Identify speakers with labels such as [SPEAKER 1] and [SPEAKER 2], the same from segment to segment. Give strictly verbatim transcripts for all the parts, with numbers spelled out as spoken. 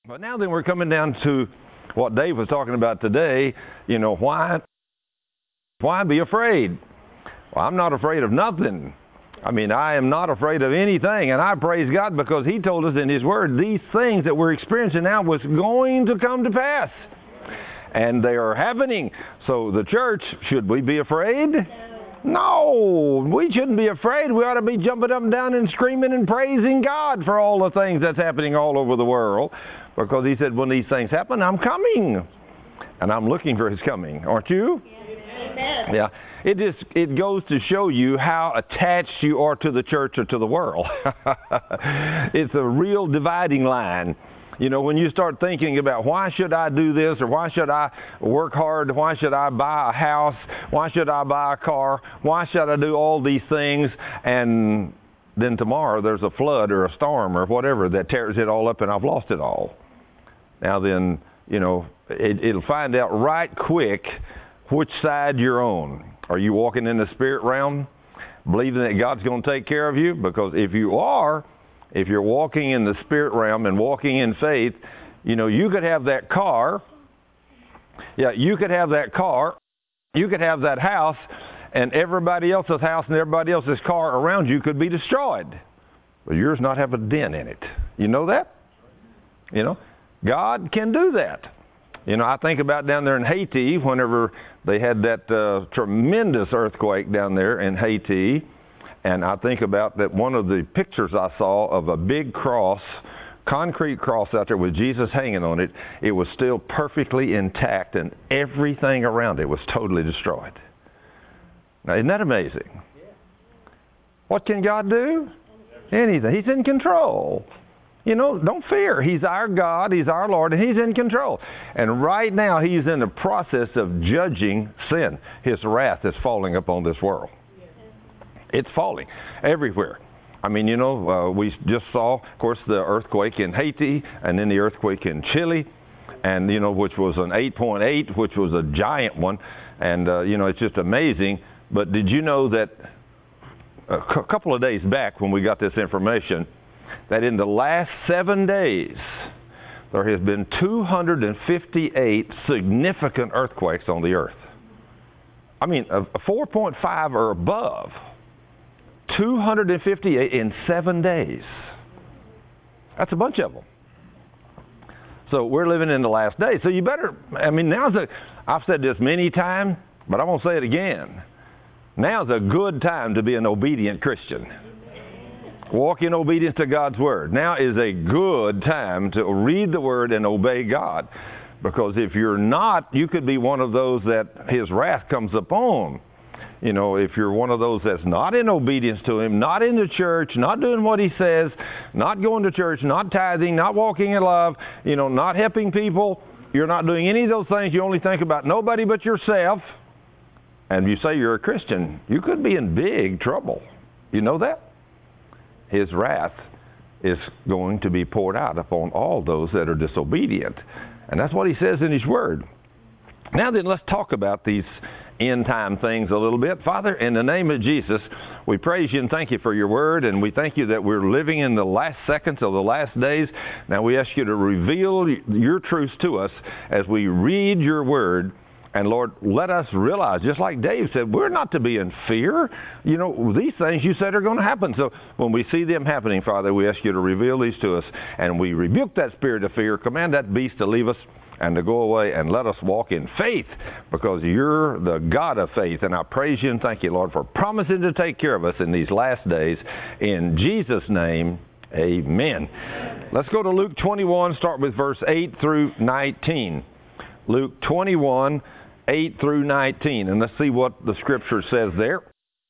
[SPEAKER 1] But now then we're coming down to what Dave was talking about today. You know, why, why be afraid? Well, I'm not afraid of nothing. I mean, I am not afraid of anything, and I praise God because He told us in His Word these things that we're experiencing now was going to come to pass. And they are happening. So the church, should we be afraid? No, we shouldn't be afraid. We ought to be jumping up and down and screaming and praising God for all the things that's happening all over the world. Because He said, when these things happen, I'm coming. And I'm looking for His coming. Aren't you?
[SPEAKER 2] Amen.
[SPEAKER 1] Yeah. It just, it goes to show you how attached you are to the church or to the world. It's a real dividing line. You know, when you start thinking about why should I do this, or why should I work hard, why should I buy a house, why should I buy a car, why should I do all these things, and then tomorrow there's a flood or a storm or whatever that tears it all up and I've lost it all. Now then, you know, it, it'll find out right quick which side you're on. Are you walking in the spirit realm, believing that God's going to take care of you? Because if you are, if you're walking in the spirit realm and walking in faith, you know, you could have that car. Yeah, you could have that car. You could have that house, and everybody else's house and everybody else's car around you could be destroyed. But yours not have a dent in it. You know that? You know, God can do that. You know, I think about down there in Haiti, whenever they had that uh, tremendous earthquake down there in Haiti. And I think about that one of the pictures I saw of a big cross, concrete cross out there with Jesus hanging on it, it was still perfectly intact and everything around it was totally destroyed. Now, isn't that amazing? What can God do? Anything. He's in control. You know, don't fear. He's our God, He's our Lord, and He's in control. And right now He's in the process of judging sin. His wrath is falling upon this world. It's falling everywhere. I mean, you know, uh, we just saw, of course, the earthquake in Haiti and then the earthquake in Chile, and, you know, which was an eight point eight, which was a giant one. And, uh, you know, it's just amazing. But did you know that a c- couple of days back when we got this information, that in the last seven days, there has been two hundred fifty-eight significant earthquakes on the earth. I mean, a, a four point five or above. two hundred fifty-eight in seven days. That's a bunch of them. So we're living in the last days. So you better, I mean, now's a, I've said this many times, but I'm going to say it again. Now's a good time to be an obedient Christian. Walk in obedience to God's Word. Now is a good time to read the Word and obey God. Because if you're not, you could be one of those that His wrath comes upon. You know, if you're one of those that's not in obedience to Him, not in the church, not doing what He says, not going to church, not tithing, not walking in love, you know, not helping people, you're not doing any of those things, you only think about nobody but yourself, and you say you're a Christian, you could be in big trouble. You know that? His wrath is going to be poured out upon all those that are disobedient. And that's what He says in His Word. Now then, let's talk about these end-time things a little bit. Father, in the name of Jesus, we praise You and thank You for Your Word, and we thank You that we're living in the last seconds of the last days. Now we ask You to reveal Your truths to us as we read Your Word. And Lord, let us realize, just like Dave said, we're not to be in fear. You know, these things You said are going to happen. So when we see them happening, Father, we ask You to reveal these to us. And we rebuke that spirit of fear, command that beast to leave us and to go away, and let us walk in faith, because You're the God of faith. And I praise You and thank You, Lord, for promising to take care of us in these last days. In Jesus' name, amen. Let's go to Luke twenty-one, start with verse eight through nineteen. Luke twenty-one, eight through nineteen. And let's see what the Scripture says there.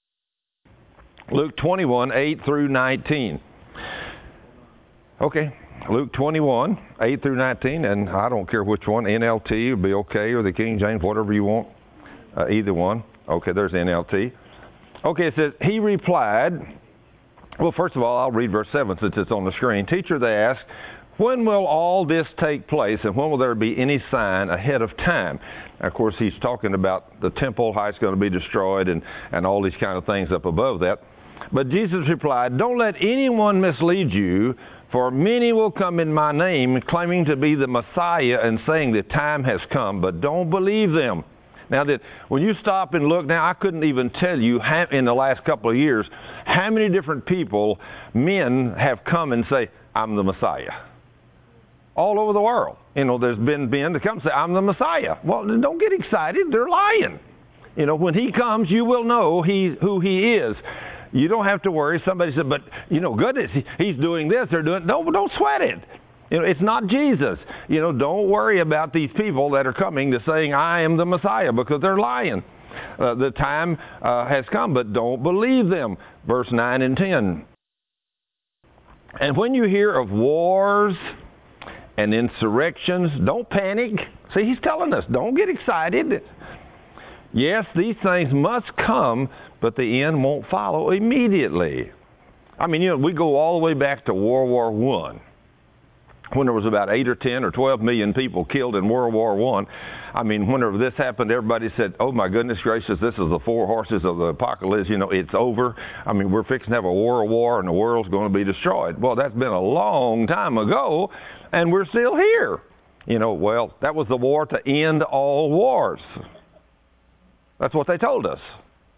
[SPEAKER 1] Luke twenty-one, eight through nineteen. Okay. Luke twenty-one, eight through nineteen, and I don't care which one, N L T would be okay, or the King James, whatever you want, uh, either one. Okay, there's N L T. Okay, it says, He replied, well, first of all, I'll read verse seven since it's on the screen. Teacher, they asked, when will all this take place, and when will there be any sign ahead of time? Now, of course, he's talking about the temple, how it's going to be destroyed, and, and all these kind of things up above that. But Jesus replied, don't let anyone mislead you, For many will come in my name, claiming to be the Messiah and saying the time has come, but don't believe them. Now, that when you stop and look, now I couldn't even tell you how, in the last couple of years how many different people, men, have come and say, I'm the Messiah. All over the world. You know, there's been men that come and say, I'm the Messiah. Well, don't get excited. They're lying. You know, when he comes, you will know he, who he is. You don't have to worry. Somebody said, but, you know, goodness, he, he's doing this or doing, no, don't sweat it. You know, it's not Jesus. You know, don't worry about these people that are coming to saying, I am the Messiah, because they're lying. Uh, the time uh, has come, but don't believe them. Verse nine and ten. And when you hear of wars and insurrections, don't panic. See, he's telling us, don't get excited. Yes, these things must come, but the end won't follow immediately. I mean, you know, we go all the way back to World War One. When there was about eight or ten or twelve million people killed in World War One. I mean, whenever this happened, everybody said, oh my goodness gracious, this is the four horses of the apocalypse, you know, it's over. I mean, we're fixing to have a world war and the world's going to be destroyed. Well, that's been a long time ago, and we're still here. You know, well, that was the war to end all wars. That's what they told us.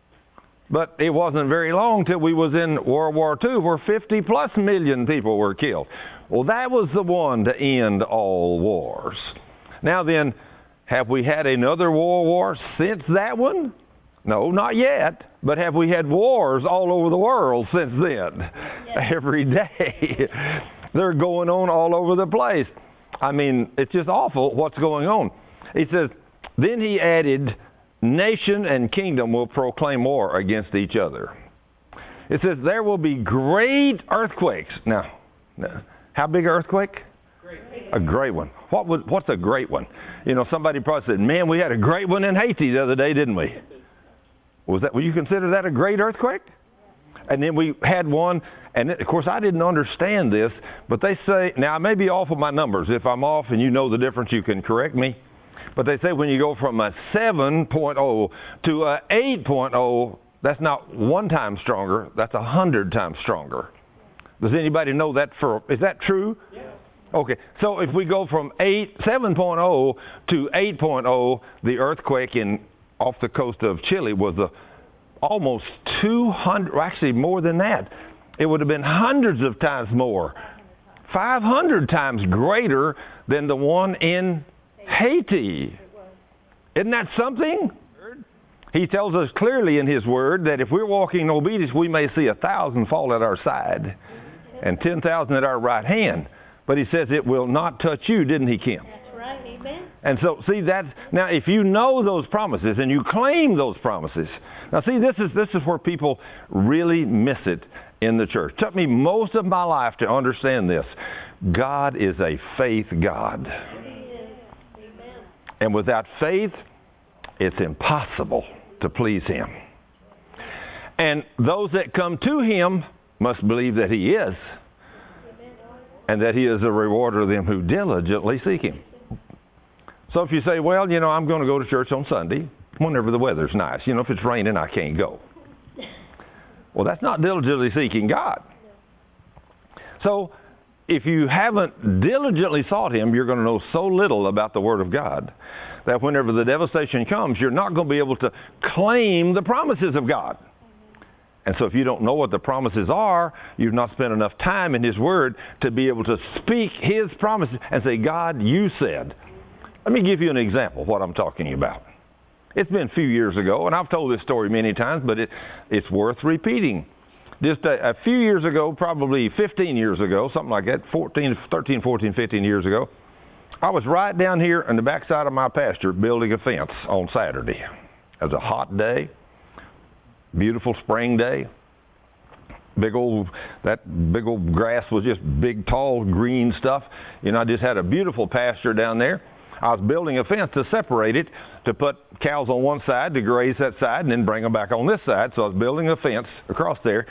[SPEAKER 1] But it wasn't very long till we was in World War Two, where fifty plus million people were killed. Well, that was the one to end all wars. Now then, have we had another world war since that one? No, not yet. But have we had wars all over the world since then? Yes. Every day. They're going on all over the place. I mean, it's just awful what's going on. He says, then he added, nation and kingdom will proclaim war against each other. It says there will be great earthquakes. Now, now how big an earthquake? Great. A great one. What was, what's a great one? You know, somebody probably said, man, we had a great one in Haiti the other day, didn't we? Was that, will you consider that a great earthquake? And then we had one, and it, of course I didn't understand this, but they say, now I may be off with my numbers. If I'm off and you know the difference, you can correct me. But they say when you go from a seven point oh to a eight point oh, that's not one time stronger, that's a hundred times stronger. Does anybody know that for, is that true? Yeah. Okay, so if we go from eight, seven point oh to eight point oh, the earthquake in off the coast of Chile was a, almost two hundred, actually more than that. It would have been hundreds of times more, five hundred times greater than the one in Haiti. Isn't that something? He tells us clearly in his word that if we're walking in obedience, we may see a thousand fall at our side and ten thousand at our right hand. But he says it will not touch you, didn't he, Kim?
[SPEAKER 2] That's right, amen.
[SPEAKER 1] And so, see, that's, now if you know those promises and you claim those promises, now see, this is, this is where people really miss it in the church. It took me most of my life to understand this. God is a faith God. And without faith, it's impossible to please him. And those that come to him must believe that he is, and that he is a rewarder of them who diligently seek him. So if you say, well, you know, I'm going to go to church on Sunday whenever the weather's nice. You know, if it's raining, I can't go. Well, that's not diligently seeking God. So if you haven't diligently sought him, you're going to know so little about the Word of God that whenever the devastation comes, you're not going to be able to claim the promises of God. And so if you don't know what the promises are, you've not spent enough time in his Word to be able to speak his promises and say, God, you said. Let me give you an example of what I'm talking about. It's been a few years ago, and I've told this story many times, but it, it's worth repeating. Just a, a few years ago, probably fifteen years ago, something like that, fourteen, thirteen, fourteen, fifteen years ago, I was right down here on the backside of my pasture building a fence on Saturday. It was a hot day, beautiful spring day. Big old, that big old grass was just big, tall, green stuff. You know, I just had a beautiful pasture down there. I was building a fence to separate it, to put cows on one side to graze that side and then bring them back on this side. So I was building a fence across there.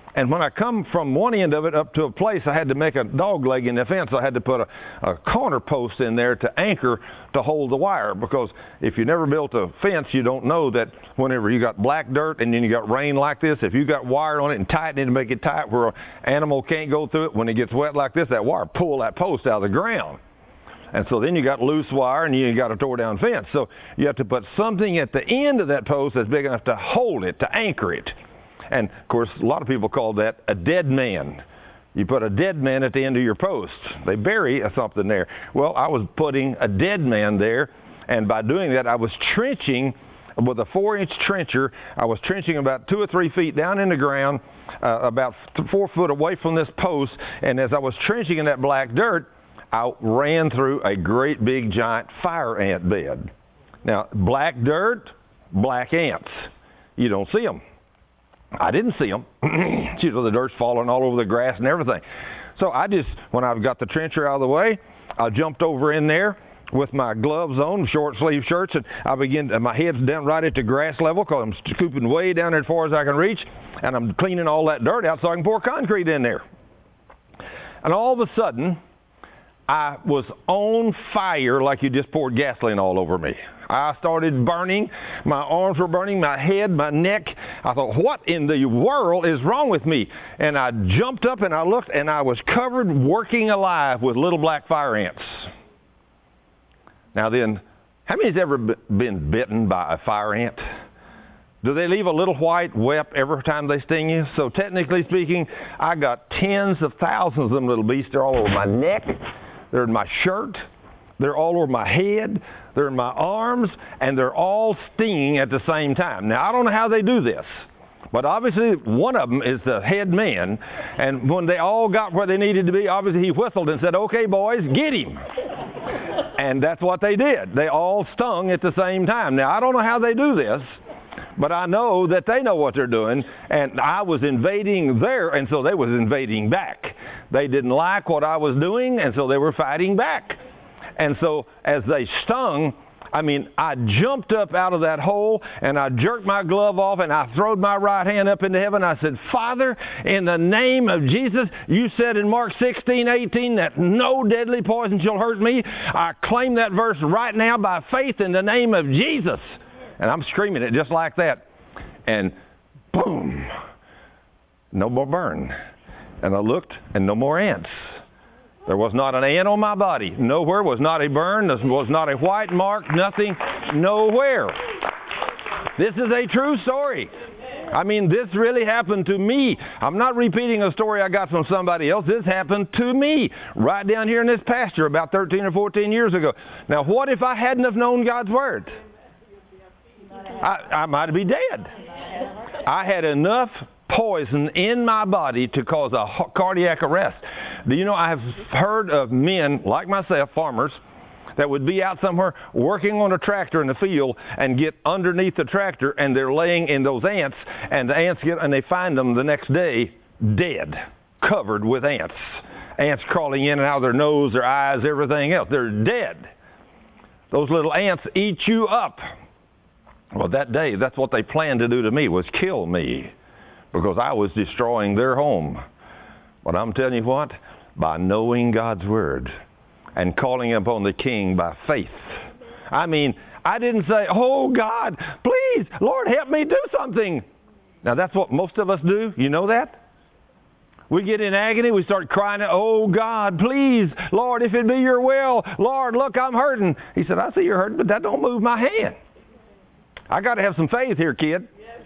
[SPEAKER 1] And when I come from one end of it up to a place, I had to make a dog leg in the fence. I had to put a, a corner post in there to anchor to hold the wire. Because if you never built a fence, you don't know that whenever you got black dirt and then you got rain like this, if you got wire on it and tighten it to make it tight where an animal can't go through it, when it gets wet like this, that wire pull that post out of the ground. And so then you got loose wire and you got a tore down fence. So you have to put something at the end of that post that's big enough to hold it, to anchor it. And, of course, a lot of people call that a dead man. You put a dead man at the end of your post. They bury something there. Well, I was putting a dead man there, and by doing that, I was trenching with a four-inch trencher. I was trenching about two or three feet down in the ground, uh, about four foot away from this post, and as I was trenching in that black dirt, I ran through a great big giant fire ant bed. Now, black dirt, black ants. You don't see them. I didn't see them. You know, the dirt's falling all over the grass and everything. So I just, when I got the trencher out of the way, I jumped over in there with my gloves on, short sleeve shirts, and I began, my head's down right at the grass level because I'm scooping way down there as far as I can reach, and I'm cleaning all that dirt out so I can pour concrete in there. And all of a sudden, I was on fire like you just poured gasoline all over me. I started burning. My arms were burning, my head, my neck. I thought, what in the world is wrong with me? And I jumped up and I looked, and I was covered, working alive with little black fire ants. Now then, how many's ever been bitten by a fire ant? Do they leave a little white web every time they sting you? So technically speaking, I got tens of thousands of them little beasts. They're all over my neck. They're in my shirt. They're all over my head. They're in my arms. And they're all stinging at the same time. Now, I don't know how they do this. But obviously, one of them is the head man. And when they all got where they needed to be, obviously he whistled and said, "Okay, boys, get him." And that's what they did. They all stung at the same time. Now, I don't know how they do this. But I know that they know what they're doing, and I was invading there, and so they was invading back. They didn't like what I was doing, and so they were fighting back. And so as they stung, I mean, I jumped up out of that hole, and I jerked my glove off, and I throwed my right hand up into heaven. I said, "Father, in the name of Jesus, you said in Mark sixteen eighteen that no deadly poison shall hurt me. I claim that verse right now by faith in the name of Jesus." And I'm screaming it just like that. And boom, no more burn. And I looked, and no more ants. There was not an ant on my body. Nowhere was not a burn. There was not a white mark. Nothing. Nowhere. This is a true story. I mean, this really happened to me. I'm not repeating a story I got from somebody else. This happened to me right down here in this pasture about thirteen or fourteen years ago. Now, what if I hadn't have known God's Word? I, I might be dead. I had enough poison in my body to cause a cardiac arrest. Do you know, I have heard of men like myself, farmers, that would be out somewhere working on a tractor in the field and get underneath the tractor, and they're laying in those ants, and the ants get, and they find them the next day dead, covered with ants. Ants crawling in and out of their nose, their eyes, everything else. They're dead. Those little ants eat you up. Well, that day, that's what they planned to do to me, was kill me, because I was destroying their home. But I'm telling you what, by knowing God's Word and calling upon the King by faith. I mean, I didn't say, "Oh, God, please, Lord, help me do something." Now, that's what most of us do. You know that? We get in agony. We start crying, "Oh, God, please, Lord, if it be your will. Lord, look, I'm hurting." He said, "I see you're hurting, but that don't move my hand. I got to have some faith here, kid.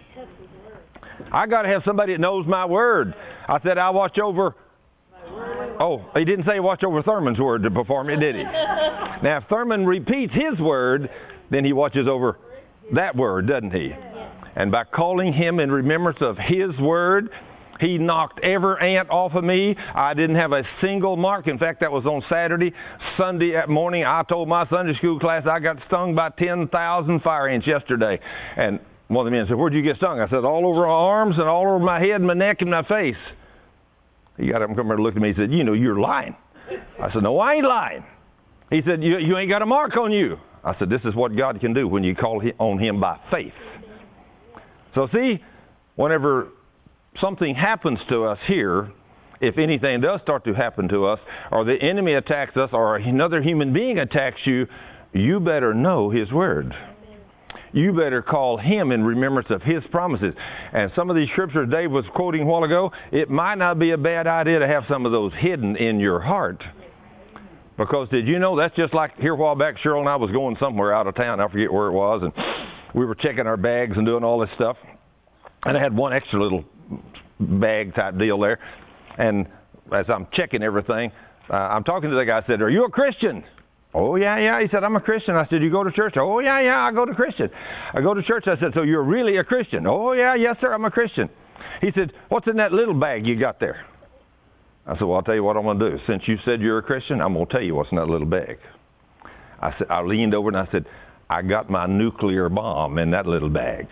[SPEAKER 1] I got to have somebody that knows my Word." I said, "I'll watch over." Oh, he didn't say watch over Thurman's Word to perform it, did he? Now, if Thurman repeats his Word, then he watches over that Word, doesn't he? And by calling him in remembrance of his Word, he knocked every ant off of me. I didn't have a single mark. In fact, that was on Saturday. Sunday morning, I told my Sunday school class I got stung by ten thousand fire ants yesterday. And one of the men said, "Where'd you get stung?" I said, "All over my arms and all over my head, my neck, and my face." He got up and come over and looked at me and said, "You know, you're lying." I said, "No, I ain't lying." He said, you, you ain't got a mark on you." I said, "This is what God can do when you call on Him by faith." So see, whenever something happens to us here, if anything does start to happen to us, or the enemy attacks us, or another human being attacks you, you better know His Word. You better call Him in remembrance of His promises. And some of these scriptures Dave was quoting a while ago, it might not be a bad idea to have some of those hidden in your heart. Because did you know, that's just like here a while back, Cheryl and I was going somewhere out of town, I forget where it was, and we were checking our bags and doing all this stuff. And I had one extra little bag type deal there. And as I'm checking everything, uh, I'm talking to the guy. I said, "Are you a Christian?" "Oh, yeah, yeah." He said, "I'm a Christian." I said, "You go to church?" "Oh, yeah, yeah, I go to Christian." I go to church. I said, "So you're really a Christian?" "Oh, yeah, yes, sir, I'm a Christian." He said, "What's in that little bag you got there?" I said, "Well, I'll tell you what I'm going to do. Since you said you're a Christian, I'm going to tell you what's in that little bag." I said, I leaned over and I said, "I got my nuclear bomb in that little bag."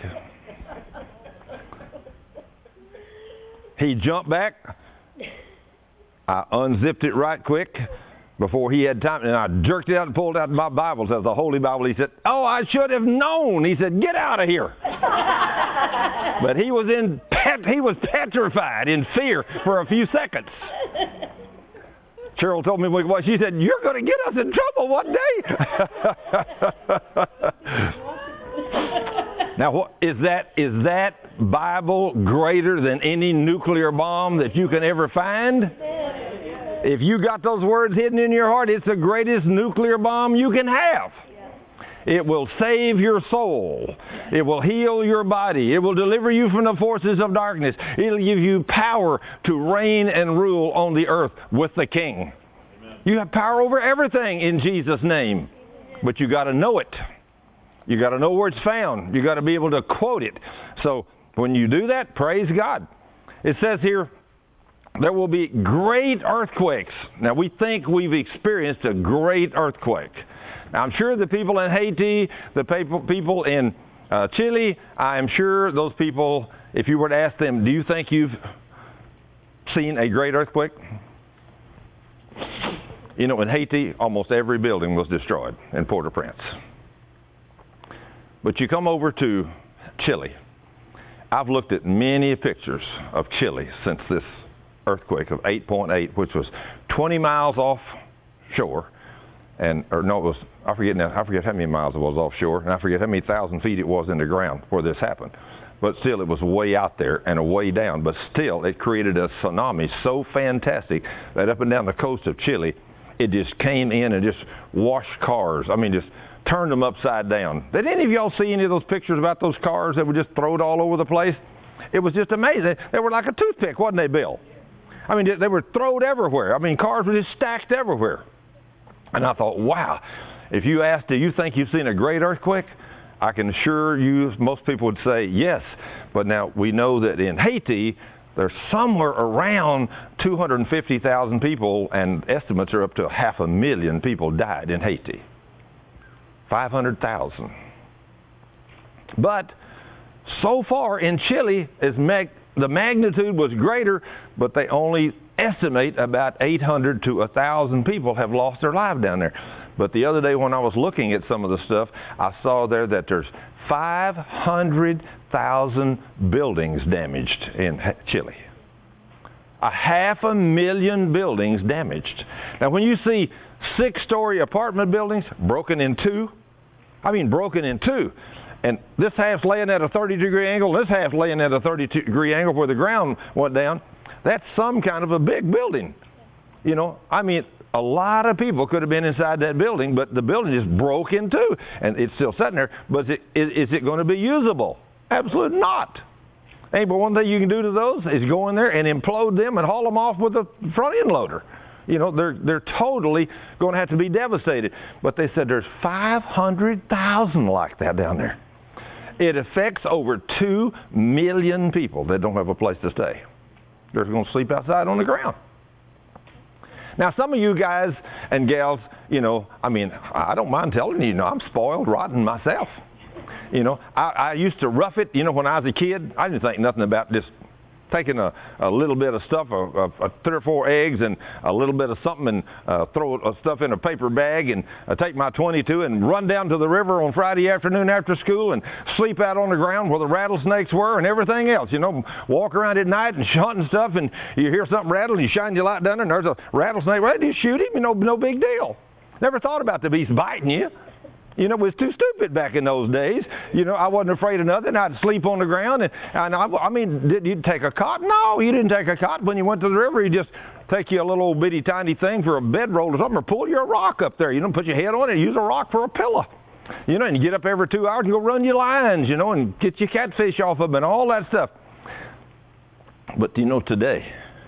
[SPEAKER 1] He jumped back. I unzipped it right quick before he had time, and I jerked it out and pulled out my Bible. It says the Holy Bible. He said, "Oh, I should have known." He said, "Get out of here." But he was in pet, he was petrified in fear for a few seconds. Cheryl told me, well, she said, "You're going to get us in trouble one day." Now, what, is that is that Bible greater than any nuclear bomb that you can ever find? If you got those words hidden in your heart, it's the greatest nuclear bomb you can have. It will save your soul. It will heal your body. It will deliver you from the forces of darkness. It'll give you power to reign and rule on the earth with the King. Amen. You have power over everything in Jesus' name. But you got to know it. You got to know where it's found. You got to be able to quote it. So when you do that, praise God. It says here, there will be great earthquakes. Now, we think we've experienced a great earthquake. Now, I'm sure the people in Haiti, the people, people in uh, Chile, I'm sure those people, if you were to ask them, do you think you've seen a great earthquake? You know, in Haiti, almost every building was destroyed in Port-au-Prince. But you come over to Chile. I've looked at many pictures of Chile since this earthquake of eight point eight, which was twenty miles offshore, and or no, it was I forget now. I forget how many miles it was offshore, and I forget how many thousand feet it was in the ground where this happened. But still, it was way out there and a way down. But still, it created a tsunami so fantastic that up and down the coast of Chile, it just came in and just washed cars. I mean, just turned them upside down. Did any of y'all see any of those pictures about those cars that were just thrown all over the place? It was just amazing. They were like a toothpick, wasn't they, Bill? I mean, they were thrown everywhere. I mean, cars were just stacked everywhere. And I thought, wow, if you asked, do you think you've seen a great earthquake? I can assure you, most people would say yes. But now we know that in Haiti, there's somewhere around two hundred fifty thousand people, and estimates are up to half a million people died in Haiti. five hundred thousand. But so far in Chile, as mag- the magnitude was greater, but they only estimate about eight hundred to one thousand people have lost their life down there. But the other day when I was looking at some of the stuff, I saw there that there's five hundred thousand buildings damaged in Chile. A half a million buildings damaged. Now when you see six-story apartment buildings broken in two, I mean broken in two, and this half's laying at a thirty degree angle, and this half's laying at a thirty degree angle where the ground went down, that's some kind of a big building. You know, I mean, a lot of people could have been inside that building, but the building just broke in two, and it's still sitting there. But is it, is it going to be usable? Absolutely not. Hey, but one thing you can do to those is go in there and implode them and haul them off with a front end loader. You know, they're they're totally going to have to be devastated. But they said there's five hundred thousand like that down there. It affects over two million people that don't have a place to stay. They're going to sleep outside on the ground. Now, some of you guys and gals, you know, I mean, I don't mind telling you, you know, I'm spoiled rotten myself. You know, I, I used to rough it, you know, when I was a kid. I didn't think nothing about just taking a, a little bit of stuff, a, a, a three or four eggs and a little bit of something, and uh, throw uh, stuff in a paper bag, and uh, take my twenty-two and run down to the river on Friday afternoon after school and sleep out on the ground where the rattlesnakes were and everything else. You know, walk around at night and hunting stuff, and you hear something rattle, and you shine your light down there, and there's a rattlesnake. Well, you shoot him, you know, no big deal. Never thought about the beast biting you. You know, it was too stupid back in those days. You know, I wasn't afraid of nothing. I'd sleep on the ground. And, and I, I mean, did you take a cot? No, you didn't take a cot. When you went to the river, you just take you a little old bitty tiny thing for a bedroll or something, or pull your rock up there. You know, put your head on it and use a rock for a pillow. You know, and you get up every two hours and go run your lines, you know, and get your catfish off of them and all that stuff. But, you know, today,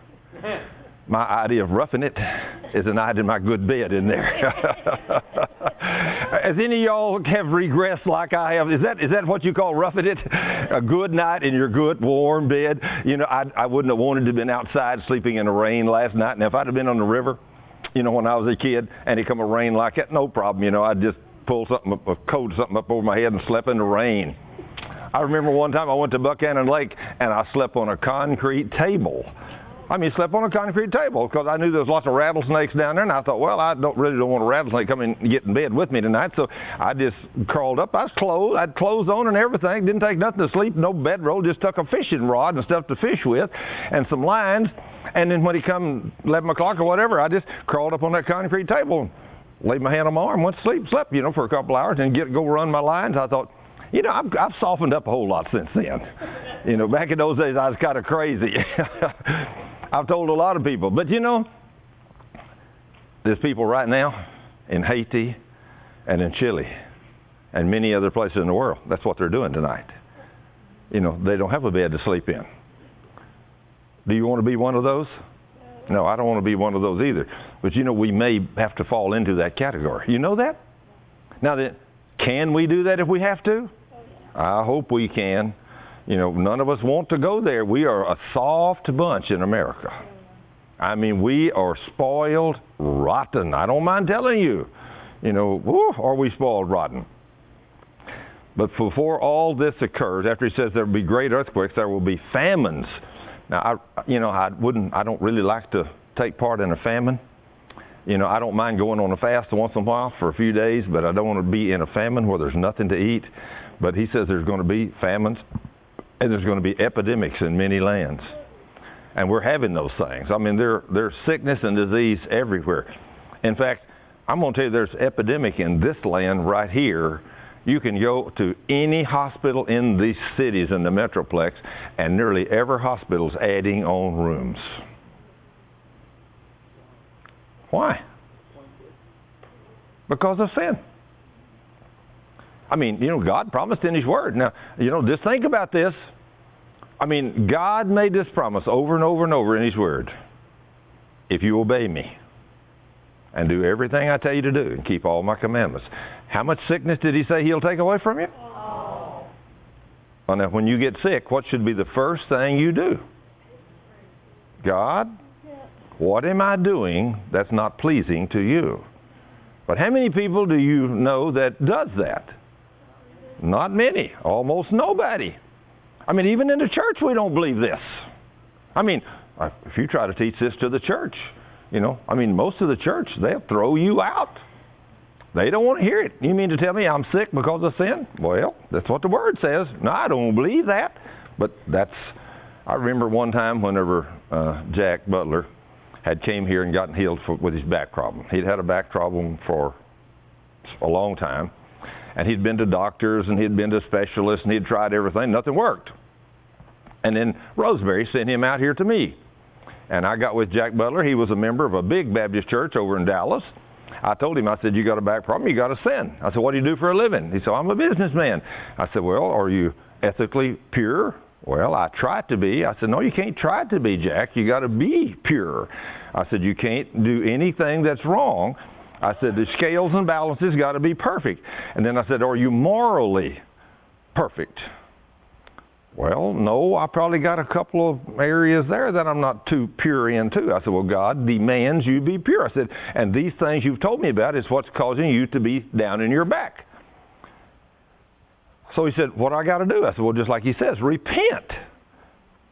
[SPEAKER 1] my idea of roughing it is a night in my good bed in there. Has any of y'all have regressed like I have? Is that is that what you call roughing it? A good night in your good warm bed? You know, I I wouldn't have wanted to have been outside sleeping in the rain last night. And if I'd have been on the river, you know, when I was a kid, and it come a rain like that, no problem. You know, I'd just pull something, up, a coat something up over my head and slept in the rain. I remember one time I went to Buchanan Lake, and I slept on a concrete table. I mean, slept on a concrete table because I knew there was lots of rattlesnakes down there, and I thought, well, I don't really don't want a rattlesnake come in and get in bed with me tonight, so I just crawled up. I was clothed, I had clothes on and everything. Didn't take nothing to sleep, no bedroll. Just took a fishing rod and stuff to fish with, and some lines. And then when he come eleven o'clock or whatever, I just crawled up on that concrete table and laid my hand on my arm, went to sleep, slept, you know, for a couple hours, and get go run my lines. I thought, you know, I've, I've softened up a whole lot since then. You know, back in those days, I was kind of crazy. I've told a lot of people. But, you know, there's people right now in Haiti and in Chile and many other places in the world. That's what they're doing tonight. You know, they don't have a bed to sleep in. Do you want to be one of those? No, I don't want to be one of those either. But, you know, we may have to fall into that category. You know that? Now, then, can we do that if we have to? I hope we can. You know, none of us want to go there. We are a soft bunch in America. I mean, we are spoiled rotten. I don't mind telling you. You know, whew, are we spoiled rotten? But before all this occurs, after he says there will be great earthquakes, there will be famines. Now, I, you know, I wouldn't, I don't really like to take part in a famine. You know, I don't mind going on a fast once in a while for a few days, but I don't want to be in a famine where there's nothing to eat. But he says there's going to be famines. And there's going to be epidemics in many lands. And we're having those things. I mean, there, there's sickness and disease everywhere. In fact, I'm going to tell you there's epidemic in this land right here. You can go to any hospital in these cities in the Metroplex, and nearly every hospital is adding on rooms. Why? Because of sin. I mean, you know, God promised in His Word. Now, you know, just think about this. I mean, God made this promise over and over and over in His Word. If you obey me and do everything I tell you to do and keep all my commandments. How much sickness did He say He'll take away from you? Oh. Well, now, when you get sick, what should be the first thing you do? God, what am I doing that's not pleasing to you? But how many people do you know that does that? Not many. Almost nobody. I mean, even in the church, we don't believe this. I mean, if you try to teach this to the church, you know, I mean, most of the church, they'll throw you out. They don't want to hear it. You mean to tell me I'm sick because of sin? Well, that's what the Word says. No, I don't believe that. But that's, I remember one time whenever uh, Jack Butler had came here and gotten healed for, with his back problem. He'd had a back problem for a long time. And he'd been to doctors and he'd been to specialists and he'd tried everything. Nothing worked. And then Rosemary sent him out here to me. And I got with Jack Butler. He was a member of a big Baptist church over in Dallas. I told him, I said, you got a back problem, you got to sin. I said, what do you do for a living? He said, I'm a businessman. I said, well, are you ethically pure? Well, I try to be. I said, no, you can't try to be, Jack. You got to be pure. I said, you can't do anything that's wrong. I said, the scales and balances got to be perfect. And then I said, are you morally perfect? Well, no, I probably got a couple of areas there that I'm not too pure into. I said, well, God demands you be pure. I said, and these things you've told me about is what's causing you to be down in your back. So he said, what do I got to do? I said, well, just like he says, repent.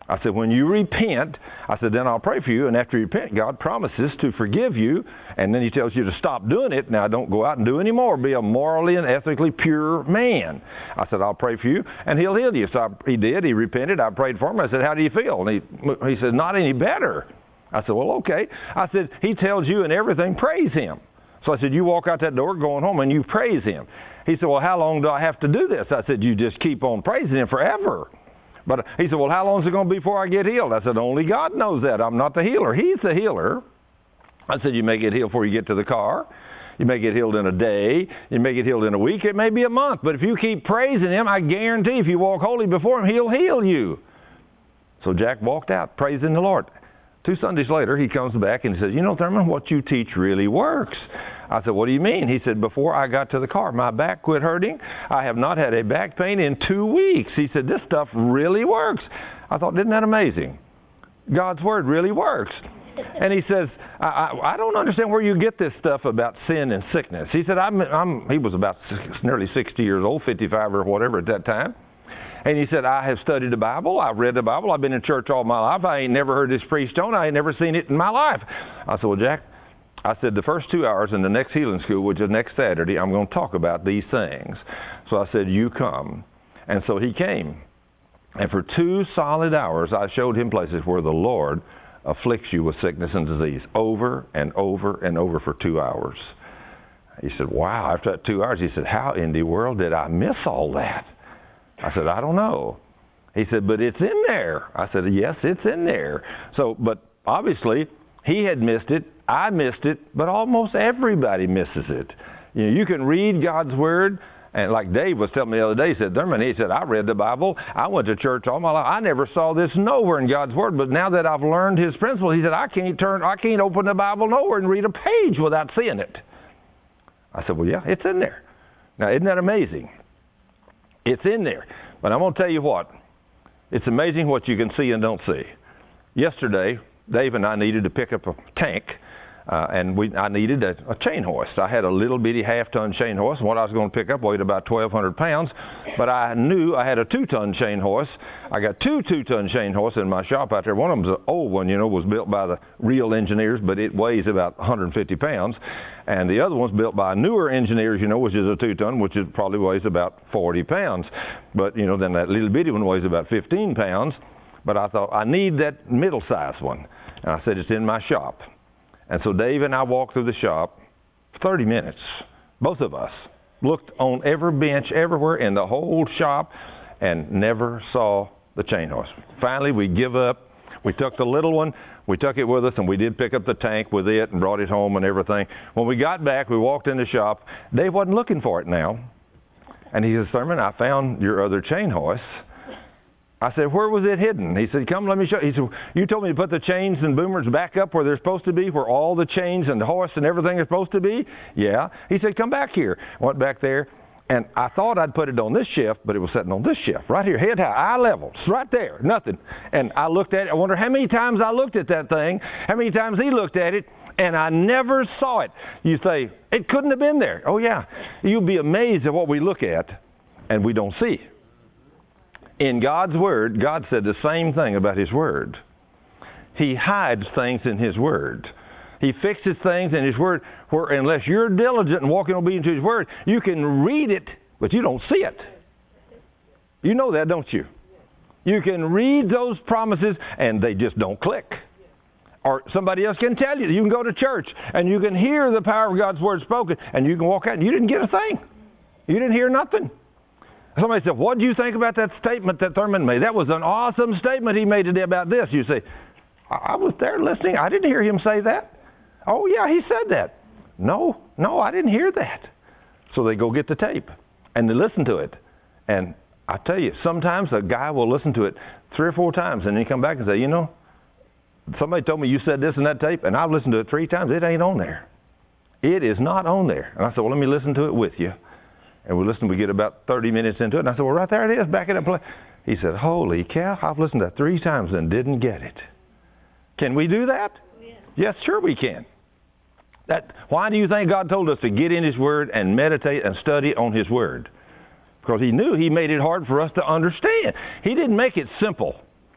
[SPEAKER 1] I said, when you repent, I said, then I'll pray for you. And after you repent, God promises to forgive you. And then he tells you to stop doing it. Now, don't go out and do any more. Be a morally and ethically pure man. I said, I'll pray for you, and he'll heal you. So I, he did. He repented. I prayed for him. I said, how do you feel? And he, he said, not any better. I said, well, okay. I said, he tells you in everything, praise him. So I said, you walk out that door going home and you praise him. He said, well, how long do I have to do this? I said, you just keep on praising him forever. But he said, well, how long is it going to be before I get healed? I said, only God knows that. I'm not the healer. He's the healer. I said, you may get healed before you get to the car. You may get healed in a day. You may get healed in a week. It may be a month. But if you keep praising him, I guarantee if you walk holy before him, he'll heal you. So Jack walked out praising the Lord. Two Sundays later, he comes back and he says, you know, Thurman, what you teach really works. I said, what do you mean? He said, before I got to the car, my back quit hurting. I have not had a back pain in two weeks. He said, this stuff really works. I thought, isn't that amazing? God's Word really works. And he says, I, I, I don't understand where you get this stuff about sin and sickness. He said, I'm, I'm, he was about six, nearly sixty years old, fifty-five or whatever at that time. And he said, I have studied the Bible. I've read the Bible. I've been in church all my life. I ain't never heard this preached on. I ain't never seen it in my life. I said, well, Jack, I said, the first two hours in the next healing school, which is next Saturday, I'm going to talk about these things. So I said, you come. And so he came. And for two solid hours, I showed him places where the Lord afflicts you with sickness and disease over and over and over for two hours. He said, wow. After that two hours, he said, how in the world did I miss all that? I said, I don't know. He said, but it's in there. I said, yes, it's in there. So, but obviously, he had missed it. I missed it. But almost everybody misses it. You know, you can read God's Word. And like Dave was telling me the other day, he said, Thurman, he said, I read the Bible. I went to church all my life. I never saw this nowhere in God's Word. But now that I've learned his principles, he said, I can't turn, I can't open the Bible nowhere and read a page without seeing it. I said, well, yeah, it's in there. Now, isn't that amazing? It's in there. But I'm going to tell you what. It's amazing what you can see and don't see. Yesterday, Dave and I needed to pick up a tank. Uh, and we, I needed a, a chain hoist. I had a little bitty half-ton chain hoist, and what I was going to pick up weighed about twelve hundred pounds. But I knew I had a two-ton chain hoist. I got two two-ton chain hoists in my shop out there. One of them's an old one, you know, was built by the real engineers, but it weighs about one hundred fifty pounds. And the other one's built by newer engineers, you know, which is a two-ton, which is probably weighs about forty pounds. But, you know, then that little bitty one weighs about fifteen pounds. But I thought, I need that middle-sized one. And I said, it's in my shop. And so Dave and I walked through the shop for thirty minutes. Both of us looked on every bench everywhere in the whole shop and never saw the chain hoist. Finally, we give up. We took the little one. We took it with us, and we did pick up the tank with it and brought it home and everything. When we got back, we walked in the shop. Dave wasn't looking for it now. And he says, Thurman, I found your other chain hoist. I said, where was it hidden? He said, come, let me show you. He said, you told me to put the chains and boomers back up where they're supposed to be, where all the chains and the hoists and everything are supposed to be? Yeah. He said, come back here. Went back there, and I thought I'd put it on this shelf, but it was sitting on this shelf, right here, head high, eye level. It's right there, nothing. And I looked at it. I wonder how many times I looked at that thing, how many times he looked at it, and I never saw it. You say, it couldn't have been there. Oh, yeah. You'll be amazed at what we look at, and we don't see. In God's Word, God said the same thing about His Word. He hides things in His Word. He fixes things in His Word where unless you're diligent and walking obedient to His Word, you can read it, but you don't see it. You know that, don't you? You can read those promises and they just don't click. Or somebody else can tell you. You can go to church and you can hear the power of God's Word spoken and you can walk out and you didn't get a thing. You didn't hear nothing. Somebody said, what do you think about that statement that Thurman made? That was an awesome statement he made today about this. You say, I was there listening. I didn't hear him say that. Oh, yeah, he said that. No, no, I didn't hear that. So they go get the tape and they listen to it. And I tell you, sometimes a guy will listen to it three or four times and then he come back and say, you know, somebody told me you said this in that tape and I've listened to it three times. It ain't on there. It is not on there. And I said, well, let me listen to it with you. And we listened, we get about thirty minutes into it. And I said, well, right there it is. Back it up. Play. He said, holy cow, I've listened to that three times and didn't get it. Can we do that? Yeah. Yes, sure we can. That, why do you think God told us to get in His Word and meditate and study on His Word? Because He knew He made it hard for us to understand. He didn't make it simple.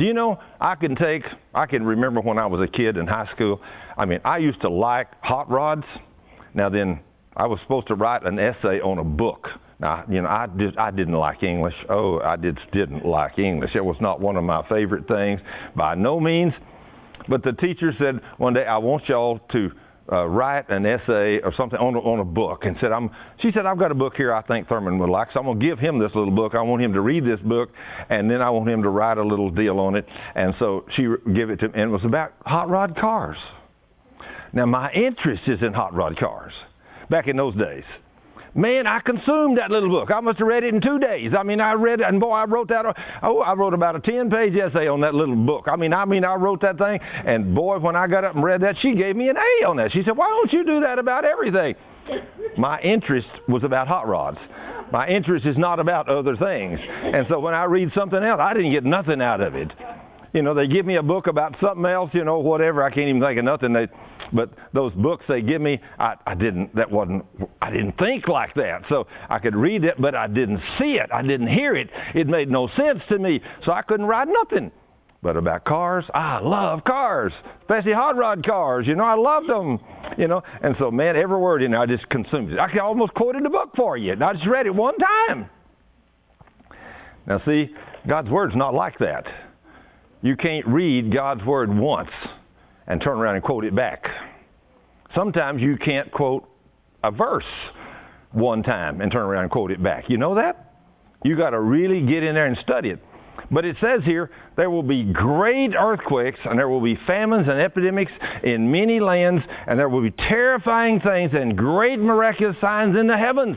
[SPEAKER 1] Do you know, I can take, I can remember when I was a kid in high school, I mean, I used to like hot rods. Now then, I was supposed to write an essay on a book. Now, you know, I, did, I didn't like English. Oh, I just didn't like English. It was not one of my favorite things by no means. But the teacher said one day, I want y'all to uh, write an essay or something on a, on a book. And said, I'm, she said, I've got a book here I think Thurman would like, so I'm going to give him this little book. I want him to read this book, and then I want him to write a little deal on it. And so she gave it to me, and it was about hot rod cars. Now, my interest is in hot rod cars back in those days. Man, I consumed that little book. I must have read it in two days. I mean, I read it, and boy, I wrote that. Oh, I wrote about a ten-page essay on that little book. I mean, I mean, I wrote that thing, and boy, when I got up and read that, she gave me an A on that. She said, why don't you do that about everything? My interest was about hot rods. My interest is not about other things. And so when I read something else, I didn't get nothing out of it. You know, they give me a book about something else, you know, whatever. I can't even think of nothing. They, but those books they give me, I, I didn't, that wasn't, I didn't think like that. So I could read it, but I didn't see it. I didn't hear it. It made no sense to me. So I couldn't write nothing. But about cars, I love cars, especially hot rod cars. You know, I loved them, you know. And so, man, every word in there, I just consumed it. I almost quoted the book for you. And I just read it one time. Now, see, God's Word's not like that. You can't read God's Word once and turn around and quote it back. Sometimes you can't quote a verse one time and turn around and quote it back. You know that? You got to really get in there and study it. But it says here, there will be great earthquakes, and there will be famines and epidemics in many lands, and there will be terrifying things and great miraculous signs in the heavens.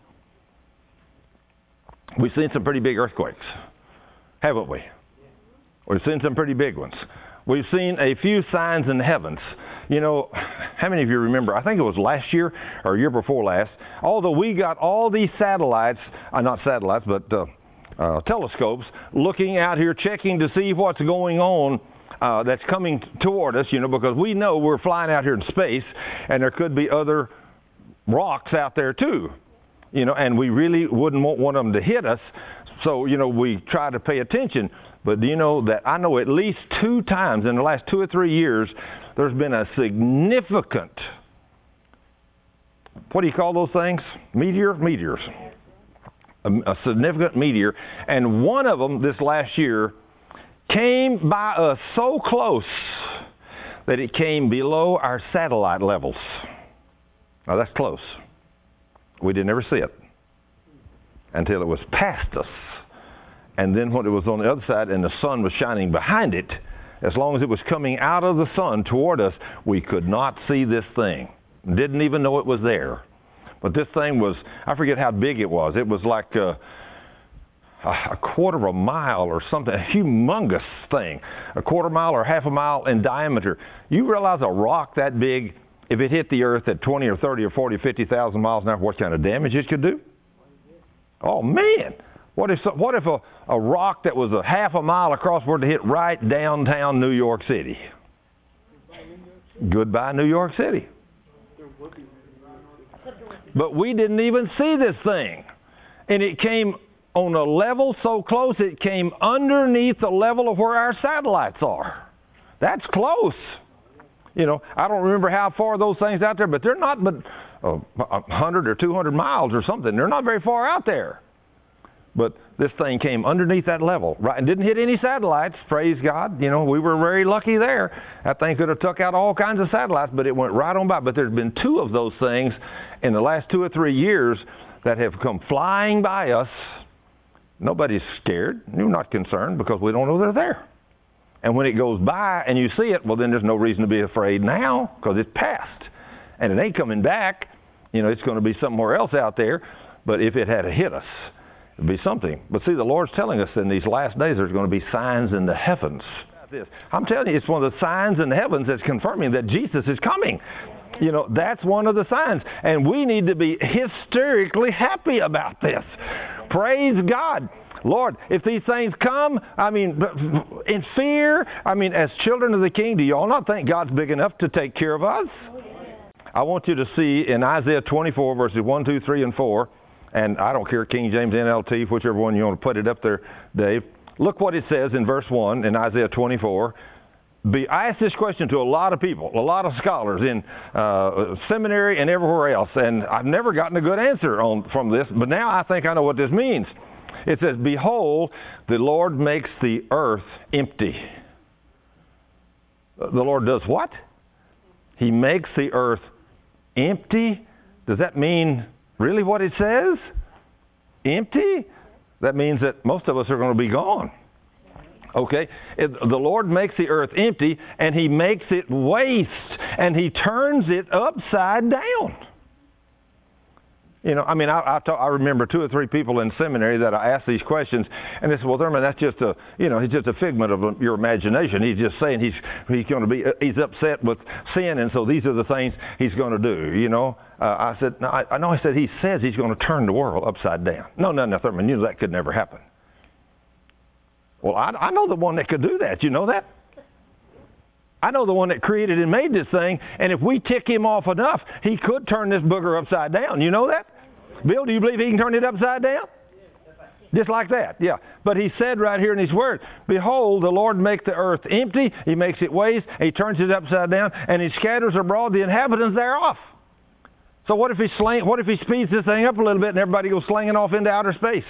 [SPEAKER 1] We've seen some pretty big earthquakes, haven't we? We've seen some pretty big ones. We've seen a few signs in the heavens. You know, how many of you remember, I think it was last year or year before last, although we got all these satellites, uh, not satellites, but uh, uh, telescopes, looking out here, checking to see what's going on uh, that's coming toward us, you know, because we know we're flying out here in space, and there could be other rocks out there too, you know, and we really wouldn't want one of them to hit us. So, you know, we try to pay attention. But do you know that I know at least two times in the last two or three years, there's been a significant, what do you call those things? Meteor? Meteors. A, a significant meteor. And one of them this last year came by us so close that it came below our satellite levels. Now that's close. We didn't ever see it until it was past us. And then when it was on the other side and the sun was shining behind it, as long as it was coming out of the sun toward us, we could not see this thing. Didn't even know it was there. But this thing was, I forget how big it was. It was like a, a quarter of a mile or something, a humongous thing. A quarter mile or half a mile in diameter. You realize a rock that big, if it hit the earth at twenty or thirty or forty or fifty thousand miles an hour, what kind of damage it could do? Oh, man. What if what if a, a rock that was a half a mile across were to hit right downtown New York City? Goodbye, New York City. But we didn't even see this thing. And it came on a level so close, it came underneath the level of where our satellites are. That's close. You know, I don't remember how far those things out there, but they're not but uh, one hundred or two hundred miles or something. They're not very far out there. But this thing came underneath that level, right, and didn't hit any satellites, praise God. You know, we were very lucky there. That thing could have took out all kinds of satellites, but it went right on by. But there's been two of those things in the last two or three years that have come flying by us. Nobody's scared. You're not concerned because we don't know they're there. And when it goes by and you see it, well, then there's no reason to be afraid now because it's past. And it ain't coming back. You know, it's going to be somewhere else out there. But if it had to hit us, it'd be something. But see, the Lord's telling us in these last days there's going to be signs in the heavens. I'm telling you, it's one of the signs in the heavens that's confirming that Jesus is coming. You know, that's one of the signs. And we need to be hysterically happy about this. Praise God. Lord, if these things come, I mean, in fear, I mean, as children of the King, do you all not think God's big enough to take care of us? I want you to see in Isaiah twenty-four, verses one, two, three, and four, and I don't care, King James, N L T, whichever one you want to put it up there, Dave. look what it says in verse one in Isaiah twenty-four. Be, I asked this question to a lot of people, a lot of scholars in uh, seminary and everywhere else, and I've never gotten a good answer on from this, but now I think I know what this means. It says, behold, the Lord makes the earth empty. The Lord does what? He makes the earth empty? Does that mean really what it says? Empty? That means that most of us are going to be gone. Okay? It, the Lord makes the earth empty, and He makes it waste, and He turns it upside down. You know, I mean, I, I, talk, I remember two or three people in seminary that I asked these questions, and they said, well, Thurman, that's just a, you know, he's just a figment of your imagination. He's just saying he's he's going to be, he's upset with sin, and so these are the things he's going to do, you know. Uh, I said, no, I, I know he said he says he's going to turn the world upside down. No, no, no, Thurman, you know that could never happen. Well, I, I know the one that could do that. You know that? I know the one that created and made this thing, and if we tick Him off enough, He could turn this booger upside down. You know that? Bill, do you believe He can turn it upside down? Just like that, yeah. But He said right here in His Word, behold, the Lord makes the earth empty, He makes it waste, He turns it upside down, and He scatters abroad the inhabitants thereof. So what if He sling, what if He speeds this thing up a little bit and everybody goes slinging off into outer space?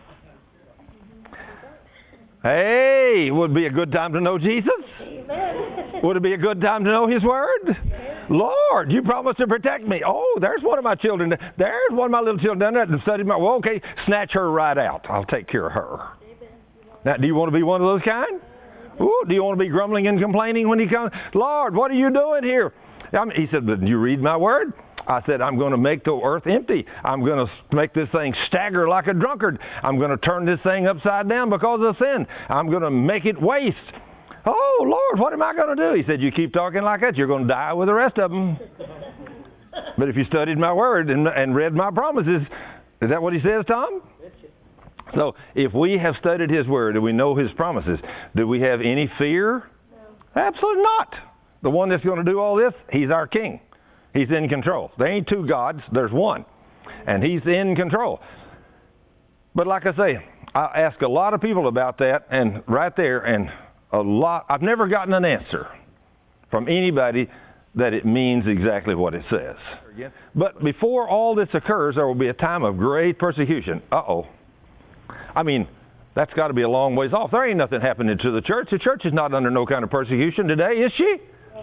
[SPEAKER 1] Hey, would it be a good time to know Jesus? Amen. Would it be a good time to know His Word? Yes. Lord, you promised to protect me. Oh, there's one of my children. There's one of my little children down there that studied my... Well, okay, snatch her right out. I'll take care of her. Amen. Now, do you want to be one of those kind? Ooh, do you want to be grumbling and complaining when He comes? Lord, what are you doing here? I mean, he said, but you read my Word? I said, I'm going to make the earth empty. I'm going to make this thing stagger like a drunkard. I'm going to turn this thing upside down because of sin. I'm going to make it waste. Oh, Lord, what am I going to do? He said, you keep talking like that, you're going to die with the rest of them. But if you studied my Word and, and read my promises, is that what He says, Tom? So if we have studied His Word and we know His promises, do we have any fear? No. Absolutely not. The one that's going to do all this, He's our King. He's in control. There ain't two gods. There's one. And He's in control. But like I say, I ask a lot of people about that, and right there, and a lot, I've never gotten an answer from anybody that it means exactly what it says. But before all this occurs, there will be a time of great persecution. Uh-oh. I mean, that's got to be a long ways off. There ain't nothing happening to the church. The church is not under no kind of persecution today, is she?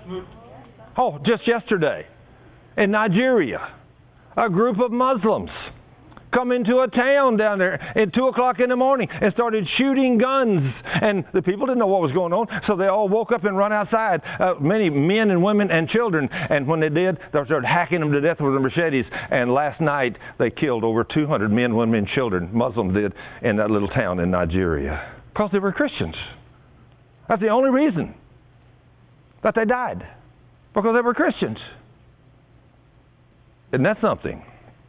[SPEAKER 1] Oh, just yesterday. In Nigeria, a group of Muslims come into a town down there at two o'clock in the morning and started shooting guns. And the people didn't know what was going on, so they all woke up and run outside, uh, many men and women and children. And when they did, they started hacking them to death with their machetes. And last night, they killed over two hundred men, women, and children, Muslims did, in that little town in Nigeria. Because they were Christians. That's the only reason that they died. Because they were Christians. Isn't that something?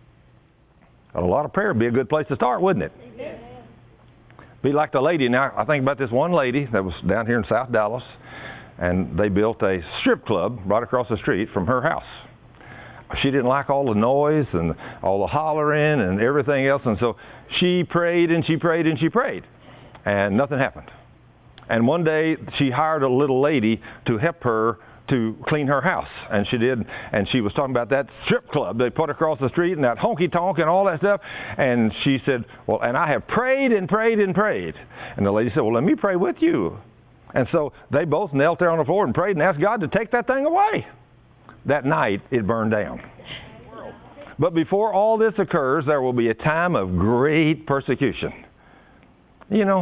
[SPEAKER 1] A lot of prayer would be a good place to start, wouldn't it? Amen. Be like the lady. Now, I think about this one lady that was down here in South Dallas, and they built a strip club right across the street from her house. She didn't like all the noise and all the hollering and everything else, and so she prayed and she prayed and she prayed, and nothing happened. And one day, she hired a little lady to help her to clean her house, and she did, and she was talking about that strip club they put across the street and that honky-tonk and all that stuff, and she said, well, and I have prayed and prayed and prayed. And the lady said, well, let me pray with you. And so they both knelt there on the floor and prayed and asked God to take that thing away. That night, it burned down. But before all this occurs, there will be a time of great persecution. You know,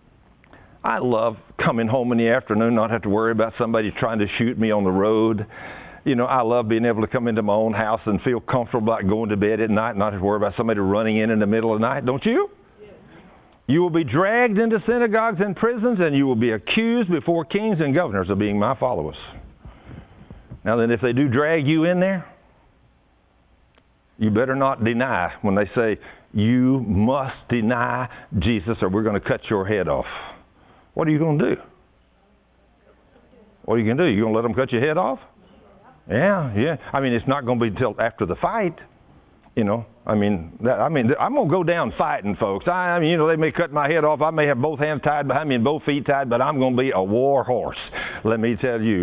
[SPEAKER 1] I love coming home in the afternoon, not have to worry about somebody trying to shoot me on the road. You know, I love being able to come into my own house and feel comfortable about going to bed at night, not have to worry about somebody running in in the middle of the night. Don't you? Yes. You will be dragged into synagogues and prisons, and you will be accused before kings and governors of being my followers. Now then, if they do drag you in there, you better not deny when they say, you must deny Jesus or we're going to cut your head off. What are you going to do? What are you going to do? You going to let them cut your head off? Yeah, yeah. I mean, it's not going to be until after the fight. You know, I mean, that, I mean, I'm going to go down fighting, folks. I, I mean, you know, they may cut my head off. I may have both hands tied behind me and both feet tied, but I'm going to be a war horse. Let me tell you.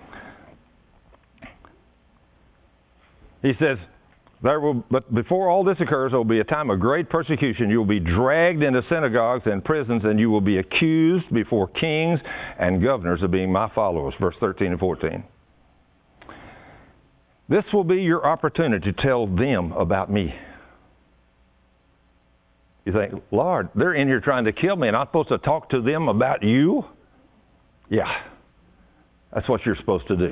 [SPEAKER 1] He says, there will, but before all this occurs, there will be a time of great persecution. You will be dragged into synagogues and prisons, and you will be accused before kings and governors of being my followers. Verse thirteen and fourteen. This will be your opportunity to tell them about me. You think, Lord, they're in here trying to kill me, and I'm supposed to talk to them about you? Yeah, that's what you're supposed to do.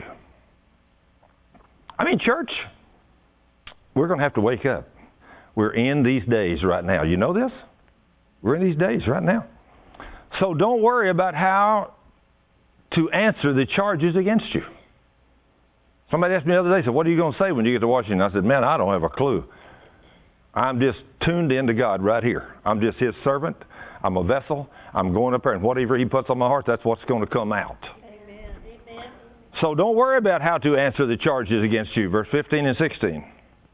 [SPEAKER 1] I mean, church, we're going to have to wake up. We're in these days right now. You know this? We're in these days right now. So don't worry about how to answer the charges against you. Somebody asked me the other day, said, what are you going to say when you get to Washington? I said, man, I don't have a clue. I'm just tuned into God right here. I'm just His servant. I'm a vessel. I'm going up there, and whatever He puts on my heart, that's what's going to come out. Amen. Amen. So don't worry about how to answer the charges against you. Verse fifteen and sixteen.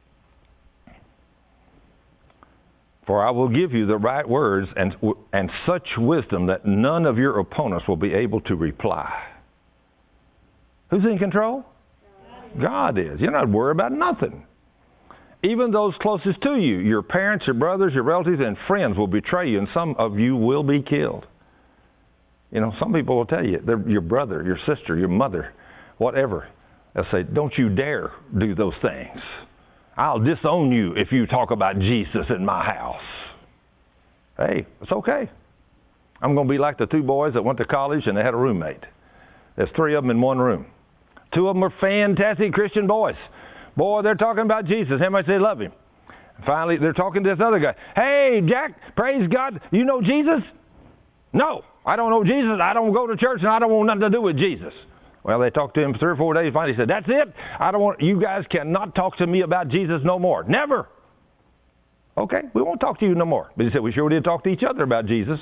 [SPEAKER 1] For I will give you the right words and, and such wisdom that none of your opponents will be able to reply. Who's in control? God is. You're not worried about nothing. Even those closest to you, your parents, your brothers, your relatives, and friends will betray you, and some of you will be killed. You know, some people will tell you, they're your brother, your sister, your mother, whatever. They'll say, don't you dare do those things. I'll disown you if you talk about Jesus in my house. Hey, it's okay. I'm going to be like the two boys that went to college and they had a roommate. There's three of them in one room. Two of them are fantastic Christian boys. Boy, they're talking about Jesus, how much they love Him. Finally, they're talking to this other guy. Hey, Jack, praise God, you know Jesus? No, I don't know Jesus. I don't go to church, and I don't want nothing to do with Jesus. Well, they talked to him for three or four days. Finally, he said, that's it. I don't want, you guys cannot talk to me about Jesus no more. Never. Okay, we won't talk to you no more. But he said, we sure did talk to each other about Jesus.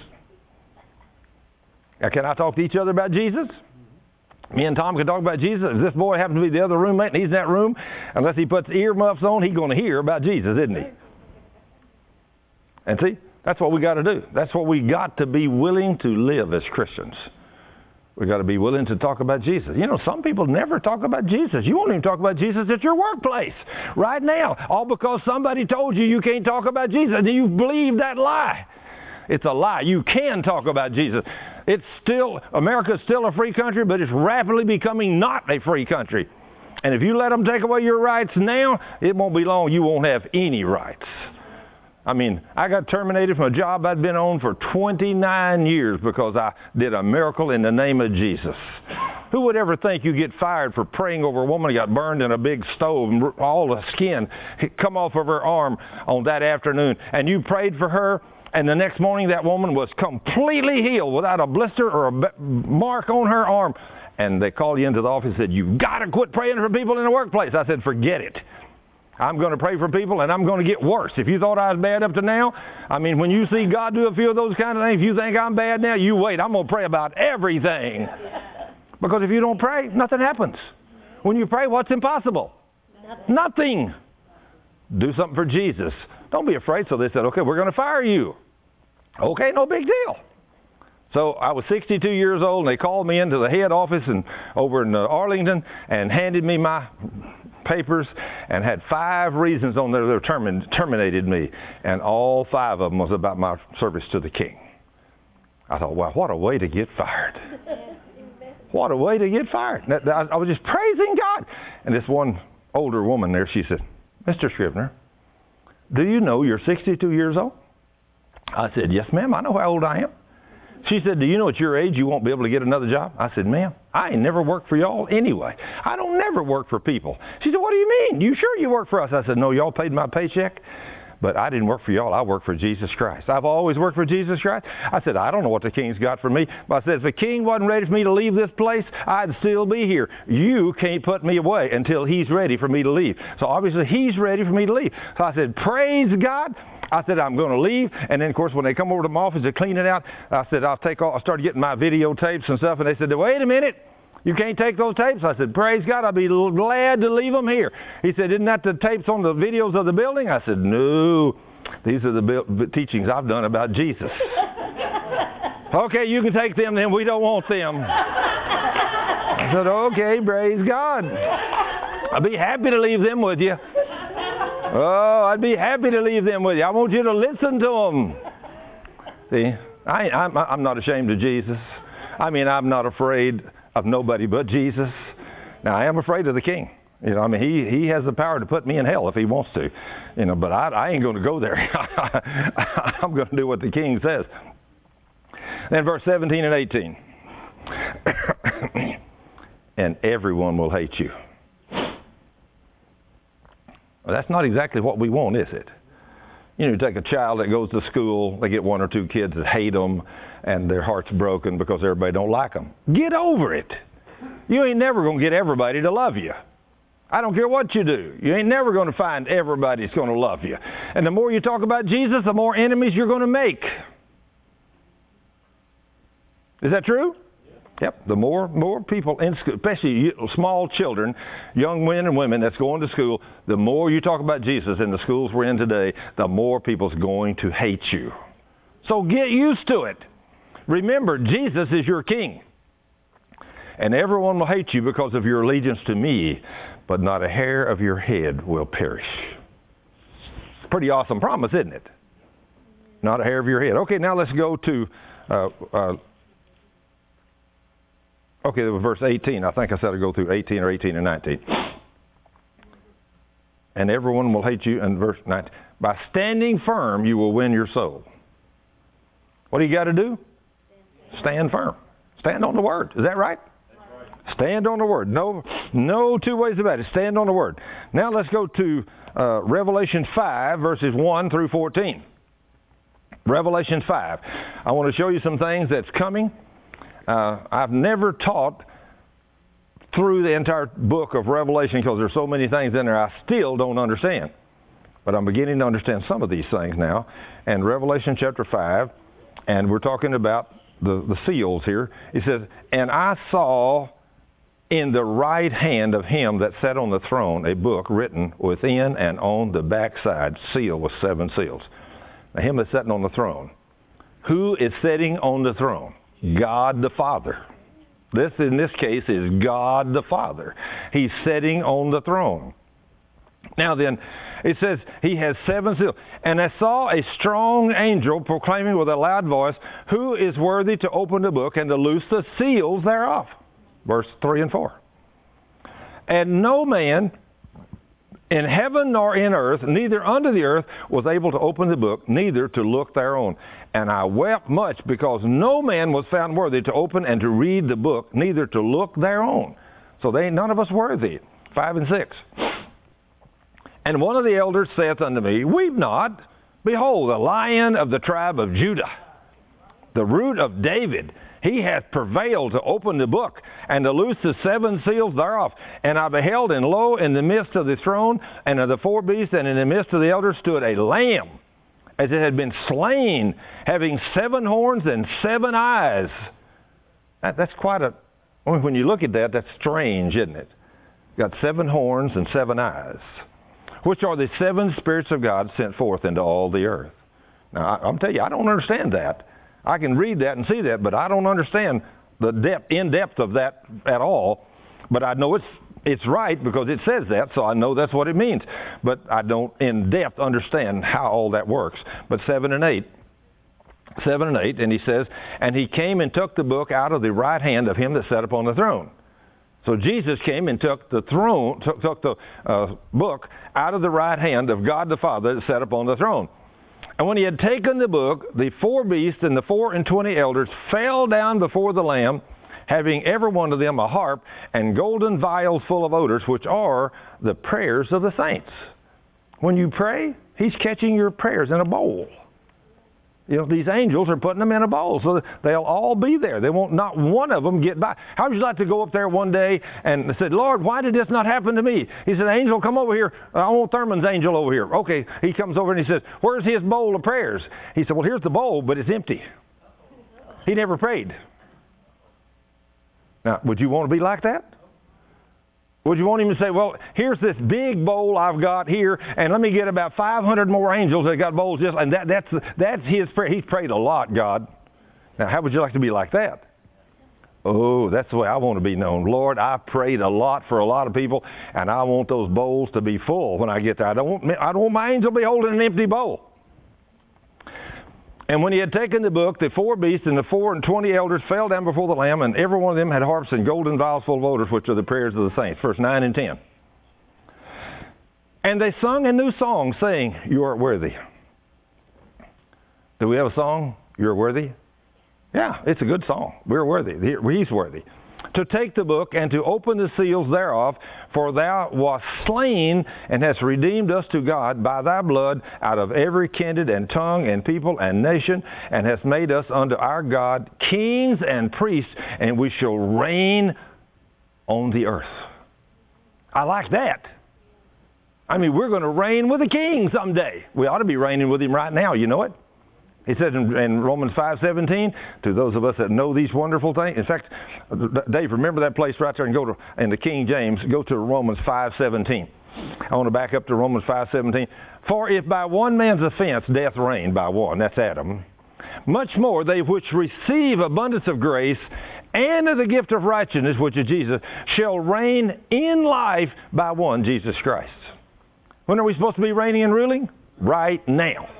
[SPEAKER 1] Now, can I talk to each other about Jesus? Me and Tom can talk about Jesus. If this boy happens to be the other roommate and he's in that room, unless he puts earmuffs on, he's going to hear about Jesus, isn't he? And see, that's what we got to do. That's what we got to be willing to live as Christians. We got to be willing to talk about Jesus. You know, some people never talk about Jesus. You won't even talk about Jesus at your workplace right now, all because somebody told you you can't talk about Jesus, and you believe that lie. It's a lie. You can talk about Jesus. It's still, America's still a free country, but it's rapidly becoming not a free country. And if you let them take away your rights now, it won't be long you won't have any rights. I mean, I got terminated from a job I'd been on for twenty-nine years because I did a miracle in the name of Jesus. Who would ever think you get fired for praying over a woman who got burned in a big stove and all the skin come off of her arm on that afternoon, and you prayed for her, and the next morning that woman was completely healed without a blister or a mark on her arm, and they called you into the office and said, you've got to quit praying for people in the workplace. I said, forget it. I'm going to pray for people, and I'm going to get worse. If you thought I was bad up to now, I mean, when you see God do a few of those kind of things, if you think I'm bad now, you wait. I'm going to pray about everything. Because if you don't pray, nothing happens. When you pray, what's impossible? Nothing. Nothing. Do something for Jesus. Don't be afraid. So they said, okay, we're going to fire you. Okay, no big deal. So I was sixty-two years old, and they called me into the head office and over in uh, Arlington and handed me my papers and had five reasons on there that termin- terminated me. And all five of them was about my service to the King. I thought, wow, what a way to get fired. What a way to get fired. I was just praising God. And this one older woman there, she said, Mister Scrivener, do you know you're sixty-two years old? I said, yes, ma'am, I know how old I am. She said, do you know at your age you won't be able to get another job? I said, ma'am, I ain't never worked for y'all anyway. I don't never work for people. She said, what do you mean? You sure you work for us? I said, no, y'all paid my paycheck, but I didn't work for y'all. I work for Jesus Christ. I've always worked for Jesus Christ. I said, I don't know what the King's got for me. But I said, if the King wasn't ready for me to leave this place, I'd still be here. You can't put me away until He's ready for me to leave. So obviously He's ready for me to leave. So I said, praise God. I said, I'm going to leave. And then, of course, when they come over to my office to clean it out, I said, I'll take all, I started getting my videotapes and stuff. And they said, wait a minute. You can't take those tapes? I said, praise God, I'll be glad to leave them here. He said, isn't that the tapes on the videos of the building? I said, no, these are the bu- teachings I've done about Jesus. Okay, you can take them then. We don't want them. I said, okay, praise God. I'd be happy to leave them with you. Oh, I'd be happy to leave them with you. I want you to listen to them. See, I, I'm, I'm not ashamed of Jesus. I mean, I'm not afraid of nobody but Jesus. Now, I am afraid of the King. You know, I mean, he, he has the power to put me in hell if he wants to. You know, but I, I ain't going to go there. I'm going to do what the King says. Then verse seventeen and eighteen. And everyone will hate you. Well, that's not exactly what we want, is it? You know, you take a child that goes to school, they get one or two kids that hate them, and their heart's broken because everybody don't like them. Get over it. You ain't never going to get everybody to love you. I don't care what you do. You ain't never going to find everybody that's going to love you. And the more you talk about Jesus, the more enemies you're going to make. Is that true? Yep. The more more people in school, especially small children, young men and women that's going to school, the more you talk about Jesus in the schools we're in today, the more people's going to hate you. So get used to it. Remember, Jesus is your King. And everyone will hate you because of your allegiance to me, but not a hair of your head will perish. It's a pretty awesome promise, isn't it? Not a hair of your head. Okay, now let's go to... Uh, uh, Okay, verse eighteen. I think I said I'd go through eighteen or eighteen and nineteen. And everyone will hate you. And verse nineteen. By standing firm, you will win your soul. What do you got to do? Stand firm. Stand on the Word. Is that right? Stand on the Word. No, no two ways about it. Stand on the Word. Now let's go to uh, Revelation five, verses one through fourteen. Revelation five. I want to show you some things that's coming. Uh, I've never taught through the entire book of Revelation because there's so many things in there I still don't understand. But I'm beginning to understand some of these things now. And Revelation chapter five, and we're talking about the, the seals here. It says, and I saw in the right hand of him that sat on the throne a book written within and on the backside, sealed with seven seals. Now him that's sitting on the throne. Who is sitting on the throne? God the Father. This, in this case, is God the Father. He's sitting on the throne. Now then, it says, he has seven seals. And I saw a strong angel proclaiming with a loud voice, who is worthy to open the book and to loose the seals thereof? Verse three and four. And no man in heaven nor in earth, neither under the earth, was able to open the book, neither to look thereon. And I wept much, because no man was found worthy to open and to read the book, neither to look thereon. So they ain't none of us worthy. Five and six. And one of the elders saith unto me, weep not. Behold, the Lion of the tribe of Judah, the root of David, he hath prevailed to open the book and to loose the seven seals thereof. And I beheld, and lo, in the midst of the throne and of the four beasts and in the midst of the elders stood a lamb, as it had been slain, having seven horns and seven eyes. That, that's quite a, when you look at that, that's strange, isn't it? Got seven horns and seven eyes, which are the seven spirits of God sent forth into all the earth. Now, I, I'm telling you, I don't understand that. I can read that and see that, but I don't understand the depth, in-depth of that at all. But I know it's it's right because it says that, so I know that's what it means. But I don't in-depth understand how all that works. But seven and eight, seven and eight, and he says, and he came and took the book out of the right hand of him that sat upon the throne. So Jesus came and took the throne, took, took the uh, book out of the right hand of God the Father that sat upon the throne. And when he had taken the book, the four beasts and the four and twenty elders fell down before the Lamb, having every one of them a harp and golden vials full of odors, which are the prayers of the saints. When you pray, he's catching your prayers in a bowl. You know, these angels are putting them in a bowl, so they'll all be there. They won't, not one of them get by. How would you like to go up there one day and said, Lord, why did this not happen to me? He said, angel, come over here. I want Thurman's angel over here. Okay, he comes over and he says, where's his bowl of prayers? He said, well, here's the bowl, but it's empty. He never prayed. Now, would you want to be like that? Would you want him to say, well, here's this big bowl I've got here, and let me get about five hundred more angels that got bowls just, and that, that's, that's his prayer. He's prayed a lot, God. Now, how would you like to be like that? Oh, that's the way I want to be known. Lord, I prayed a lot for a lot of people, and I want those bowls to be full when I get there. I don't want, I don't want my angel to be holding an empty bowl. And when he had taken the book, the four beasts and the four and twenty elders fell down before the Lamb, and every one of them had harps and golden vials full of odors, which are the prayers of the saints. Verse nine and ten. And they sung a new song, saying, You are worthy. Do we have a song, You're worthy? Yeah, it's a good song. We're worthy. He's worthy. To take the book and to open the seals thereof, for thou wast slain and hast redeemed us to God by thy blood out of every kindred and tongue and people and nation, and hast made us unto our God kings and priests, and we shall reign on the earth. I like that. I mean, we're going to reign with the King someday. We ought to be reigning with him right now, you know it? He says in, in Romans five seventeen, to those of us that know these wonderful things. In fact, Dave, remember that place right there and go to, in the King James, go to Romans five seventeen. I want to back up to Romans five seventeen. For if by one man's offense death reigned by one, that's Adam, much more they which receive abundance of grace and of the gift of righteousness, which is Jesus, shall reign in life by one, Jesus Christ. When are we supposed to be reigning and ruling? Right now.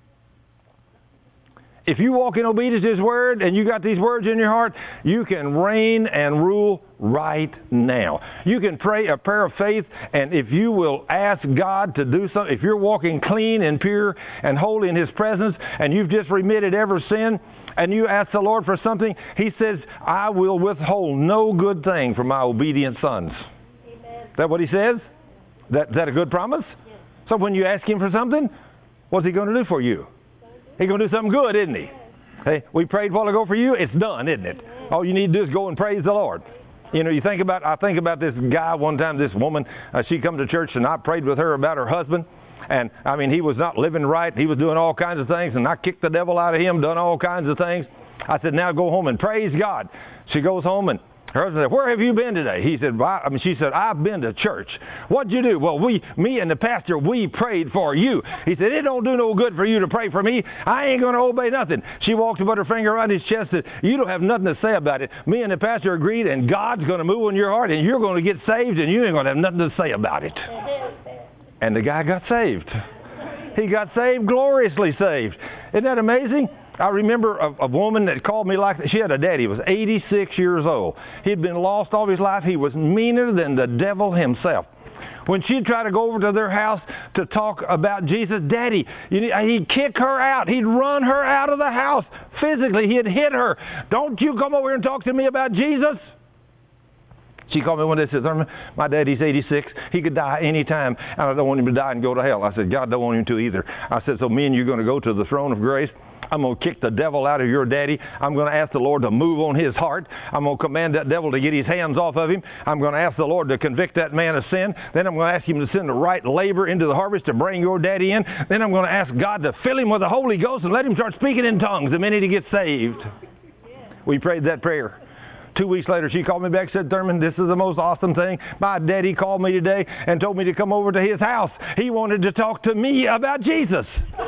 [SPEAKER 1] If you walk in obedience to His Word and you got these words in your heart, you can reign and rule right now. You can pray a prayer of faith, and if you will ask God to do something, if you're walking clean and pure and holy in His presence, and you've just remitted every sin, and you ask the Lord for something, He says, I will withhold no good thing from my obedient sons. Amen. Is that what He says? That, is that a good promise? Yes. So when you ask Him for something, what's He going to do for you? He's going to do something good, isn't He? Hey, we prayed a while ago for you. It's done, isn't it? All you need to do is go and praise the Lord. You know, you think about, I think about this guy one time, this woman, uh, she come to church and I prayed with her about her husband. And, I mean, he was not living right. He was doing all kinds of things. And I kicked the devil out of him, done all kinds of things. I said, now go home and praise God. She goes home and her husband said, where have you been today? He said, well, I mean, she said, I've been to church. What'd you do? Well, we, me and the pastor, we prayed for you. He said, it don't do no good for you to pray for me. I ain't going to obey nothing. She walked and put her finger around his chest and said, you don't have nothing to say about it. Me and the pastor agreed, and God's going to move in your heart, and you're going to get saved, and you ain't going to have nothing to say about it. And the guy got saved. He got saved, gloriously saved. Isn't that amazing? I remember a, a woman that called me like that. She had a daddy. He was eighty-six years old. He'd been lost all his life. He was meaner than the devil himself. When she'd try to go over to their house to talk about Jesus, Daddy, he'd kick her out. He'd run her out of the house. Physically, he'd hit her. Don't you come over here and talk to me about Jesus? She called me one day and said, Thurman, my daddy's eighty-six. He could die any time, and I don't want him to die and go to hell. I said, God don't want him to either. I said, so me and you are going to go to the throne of grace. I'm going to kick the devil out of your daddy. I'm going to ask the Lord to move on his heart. I'm going to command that devil to get his hands off of him. I'm going to ask the Lord to convict that man of sin. Then I'm going to ask him to send the right labor into the harvest to bring your daddy in. Then I'm going to ask God to fill him with the Holy Ghost and let him start speaking in tongues the minute he gets saved. We prayed that prayer. Two weeks later, she called me back and said, Thurman, this is the most awesome thing. My daddy called me today and told me to come over to his house. He wanted to talk to me about Jesus.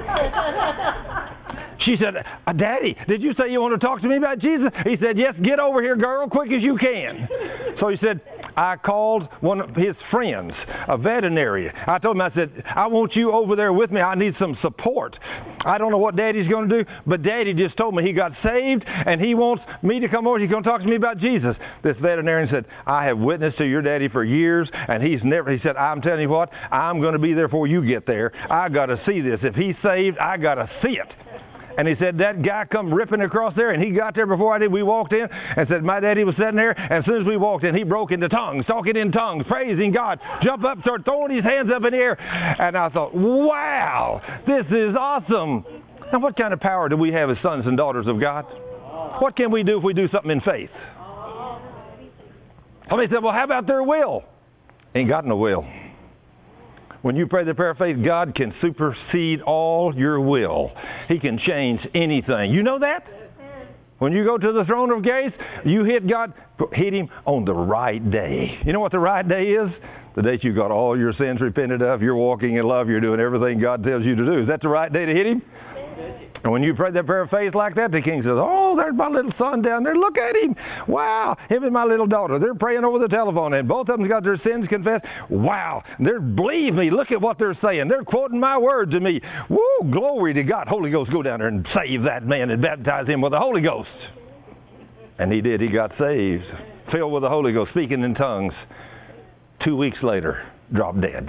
[SPEAKER 1] She said, Daddy, did you say you want to talk to me about Jesus? He said, yes, get over here, girl, quick as you can. So he said, I called one of his friends, a veterinarian. I told him, I said, I want you over there with me. I need some support. I don't know what Daddy's going to do, but Daddy just told me he got saved, and he wants me to come over. He's going to talk to me about Jesus. This veterinarian said, I have witnessed to your daddy for years, and he's never, he said, I'm telling you what, I'm going to be there before you get there. I got to see this. If he's saved, I got to see it. And he said, that guy come ripping across there, and he got there before I did. We walked in and said, my daddy was sitting there. And as soon as we walked in, he broke into tongues, talking in tongues, praising God, jumped up, started throwing his hands up in the air. And I thought, wow, this is awesome. Now, what kind of power do we have as sons and daughters of God? What can we do if we do something in faith? Somebody said, well, how about their will? Ain't got no will. When you pray the prayer of faith, God can supersede all your will. He can change anything. You know that? When you go to the throne of grace, you hit God, hit Him on the right day. You know what the right day is? The day you got all your sins repented of, you're walking in love, you're doing everything God tells you to do. Is that the right day to hit Him? And when you pray that prayer of faith like that, the king says, oh, there's my little son down there. Look at him. Wow. Him and my little daughter. They're praying over the telephone, and both of them got their sins confessed. Wow. They're, believe me, look at what they're saying. They're quoting my word to me. Woo, glory to God. Holy Ghost, go down there and save that man and baptize him with the Holy Ghost. And he did. He got saved. Filled with the Holy Ghost, speaking in tongues. Two weeks later, dropped dead.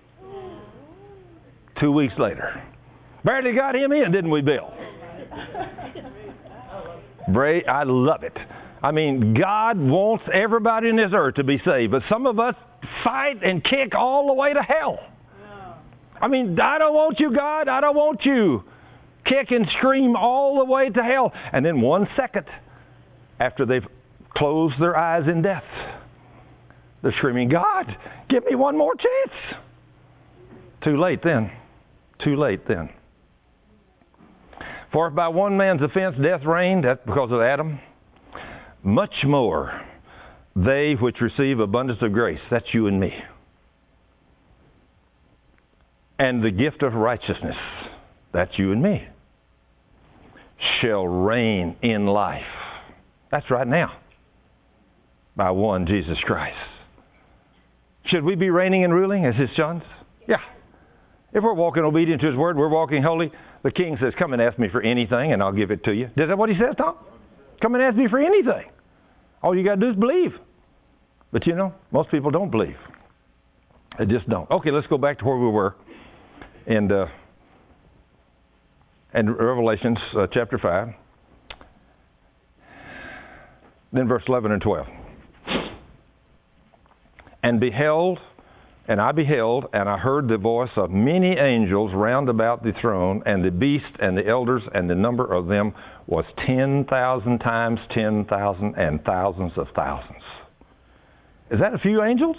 [SPEAKER 1] Two weeks later. Barely got him in, didn't we, Bill? Bray, I love it. I mean, God wants everybody in this earth to be saved, but some of us fight and kick all the way to hell. I mean, I don't want you, God. I don't want you. Kick and scream all the way to hell. And then one second after they've closed their eyes in death, they're screaming, God, give me one more chance. Too late then. Too late then. For if by one man's offense death reigned, that's because of Adam, much more they which receive abundance of grace, that's you and me, and the gift of righteousness, that's you and me, shall reign in life. That's right now, by one Jesus Christ. Should we be reigning and ruling as His sons? Yeah. If we're walking obedient to His word, we're walking holy. The king says, come and ask me for anything and I'll give it to you. Is that what he says, Tom? Come and ask me for anything. All you got to do is believe. But you know, most people don't believe. They just don't. Okay, let's go back to where we were. And, uh, and Revelations uh, chapter five. Then verse eleven and twelve. And beheld, and I beheld, and I heard the voice of many angels round about the throne, and the beast and the elders, and the number of them was ten thousand times ten thousand and thousands of thousands. Is that a few angels?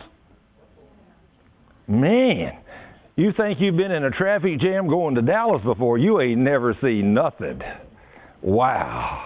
[SPEAKER 1] Man, you think you've been in a traffic jam going to Dallas before. You ain't never seen nothing. Wow.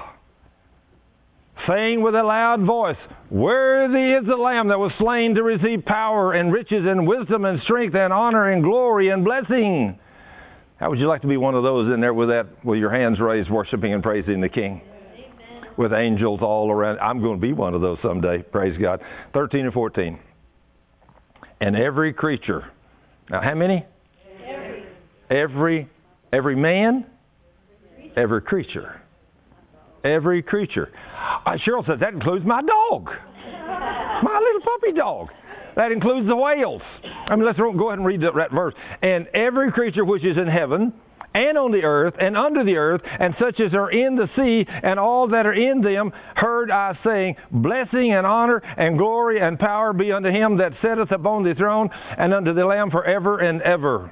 [SPEAKER 1] Saying with a loud voice, worthy is the Lamb that was slain to receive power and riches and wisdom and strength and honor and glory and blessing. How would you like to be one of those in there with that, with your hands raised, worshiping and praising the King? Amen. With angels all around. I'm going to be one of those someday. Praise God. thirteen and fourteen. And every creature. Now, how many? Every. Every, every man? Every creature. Every creature. Uh, Cheryl says that includes my dog. My little puppy dog. That includes the whales. I mean, let's go ahead and read that, that verse. And every creature which is in heaven, and on the earth, and under the earth, and such as are in the sea, and all that are in them, heard I saying, blessing and honor and glory and power be unto him that sitteth upon the throne, and unto the Lamb forever and ever.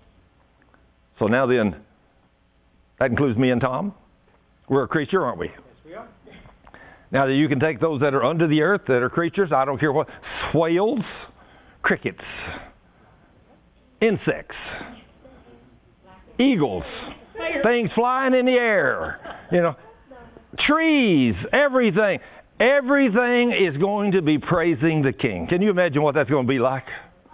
[SPEAKER 1] So now then, that includes me and Tom. We're a creature, aren't we? Yes, we are. Now, you can take those that are under the earth, that are creatures, I don't care what, whales, crickets, insects, eagles, things flying in the air, you know, trees, everything. Everything is going to be praising the King. Can you imagine what that's going to be like?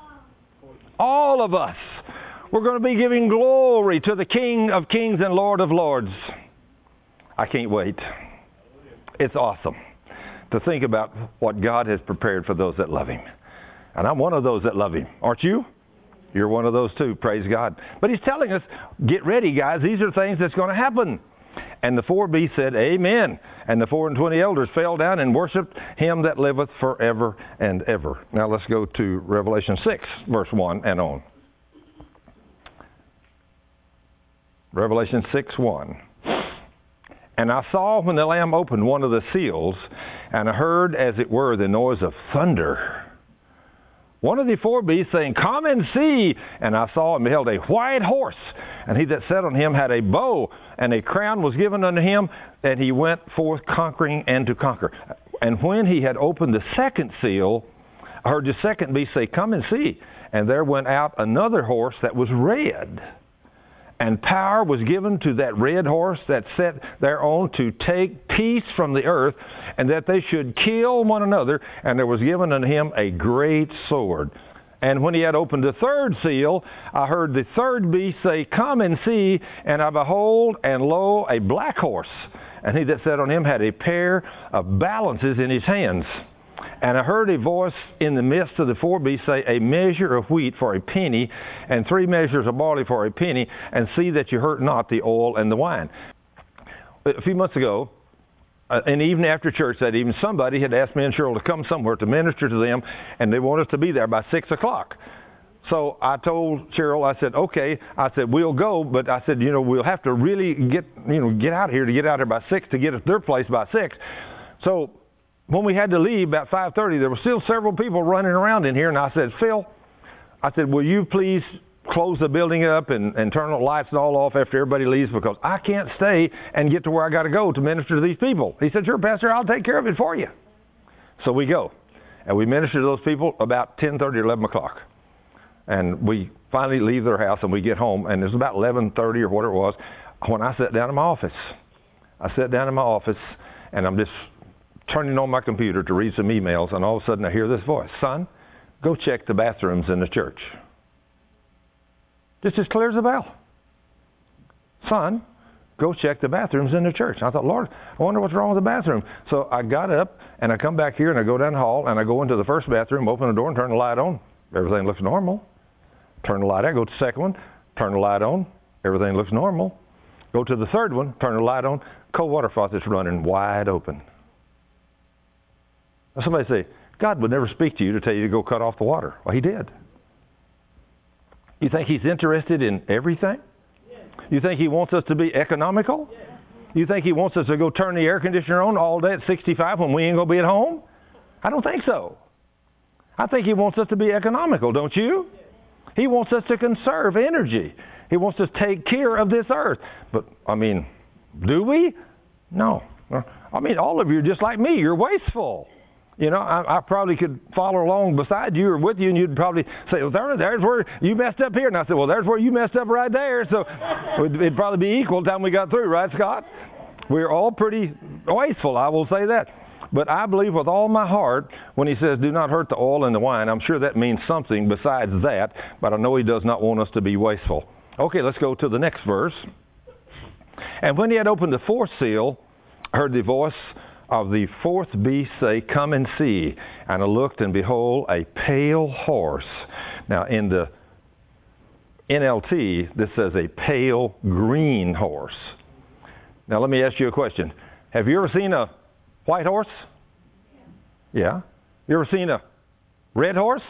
[SPEAKER 1] All of us. We're going to be giving glory to the King of Kings and Lord of Lords. I can't wait. It's awesome to think about what God has prepared for those that love Him. And I'm one of those that love Him. Aren't you? You're one of those too. Praise God. But He's telling us, get ready, guys. These are things that's going to happen. And the four beasts said, Amen. And the four and twenty elders fell down and worshipped Him that liveth forever and ever. Now let's go to Revelation six, verse one and on. Revelation six, one. And I saw when the Lamb opened one of the seals, and I heard, as it were, the noise of thunder. One of the four beasts saying, come and see. And I saw and beheld a white horse, and he that sat on him had a bow, and a crown was given unto him, and he went forth conquering and to conquer. And when he had opened the second seal, I heard the second beast say, come and see. And there went out another horse that was red, And power was given to that red horse that sat thereon to take peace from the earth, and that they should kill one another. And there was given unto him a great sword. And when he had opened the third seal, I heard the third beast say, Come and see. And I behold, and lo, a black horse. And he that sat on him had a pair of balances in his hands. And I heard a voice in the midst of the four beasts say, A measure of wheat for a penny, and three measures of barley for a penny, and see that you hurt not the oil and the wine. A few months ago, uh, and even after church that evening, somebody had asked me and Cheryl to come somewhere to minister to them, and they wanted us to be there by six o'clock. So I told Cheryl, I said, okay, I said, we'll go, but I said, you know, we'll have to really get, you know, get out here to get out here by six to get at their place by six. So when we had to leave about five thirty, there were still several people running around in here, and I said, Phil, I said, will you please close the building up and, and turn the lights and all off after everybody leaves, because I can't stay and get to where I got to go to minister to these people. He said, sure, Pastor, I'll take care of it for you. So we go, and we minister to those people about ten thirty or eleven o'clock. And we finally leave their house, and we get home, and it was about eleven thirty or whatever it was when I sat down in my office. I sat down in my office, and I'm just turning on my computer to read some emails, and all of a sudden I hear this voice, Son, go check the bathrooms in the church. Just as clear as a bell. Son, go check the bathrooms in the church. And I thought, Lord, I wonder what's wrong with the bathroom. So I got up, and I come back here, and I go down the hall, and I go into the first bathroom, open the door, and turn the light on. Everything looks normal. Turn the light on, go to the second one, turn the light on. Everything looks normal. Go to the third one, turn the light on. Cold water faucet's running wide open. Now somebody say, God would never speak to you to tell you to go cut off the water. Well, he did. You think he's interested in everything? Yes. You think he wants us to be economical? Yes. You think he wants us to go turn the air conditioner on all day at sixty-five when we ain't going to be at home? I don't think so. I think he wants us to be economical, don't you? Yes. He wants us to conserve energy. He wants us to take care of this earth. But, I mean, do we? No. I mean, all of you are just like me. You're wasteful. You know, I, I probably could follow along beside you or with you, and you'd probably say, well, there, there's where you messed up here. And I said, well, there's where you messed up right there. So it'd probably be equal time we got through, right, Scott? We're all pretty wasteful, I will say that. But I believe with all my heart when he says, do not hurt the oil and the wine, I'm sure that means something besides that, but I know he does not want us to be wasteful. Okay, let's go to the next verse. And when he had opened the fourth seal, I heard the voice of the fourth beast say, Come and see. And I looked, and behold, a pale horse. Now, in the N L T, this says a pale green horse. Now, let me ask you a question. Have you ever seen a white horse? Yeah. You ever seen a red horse?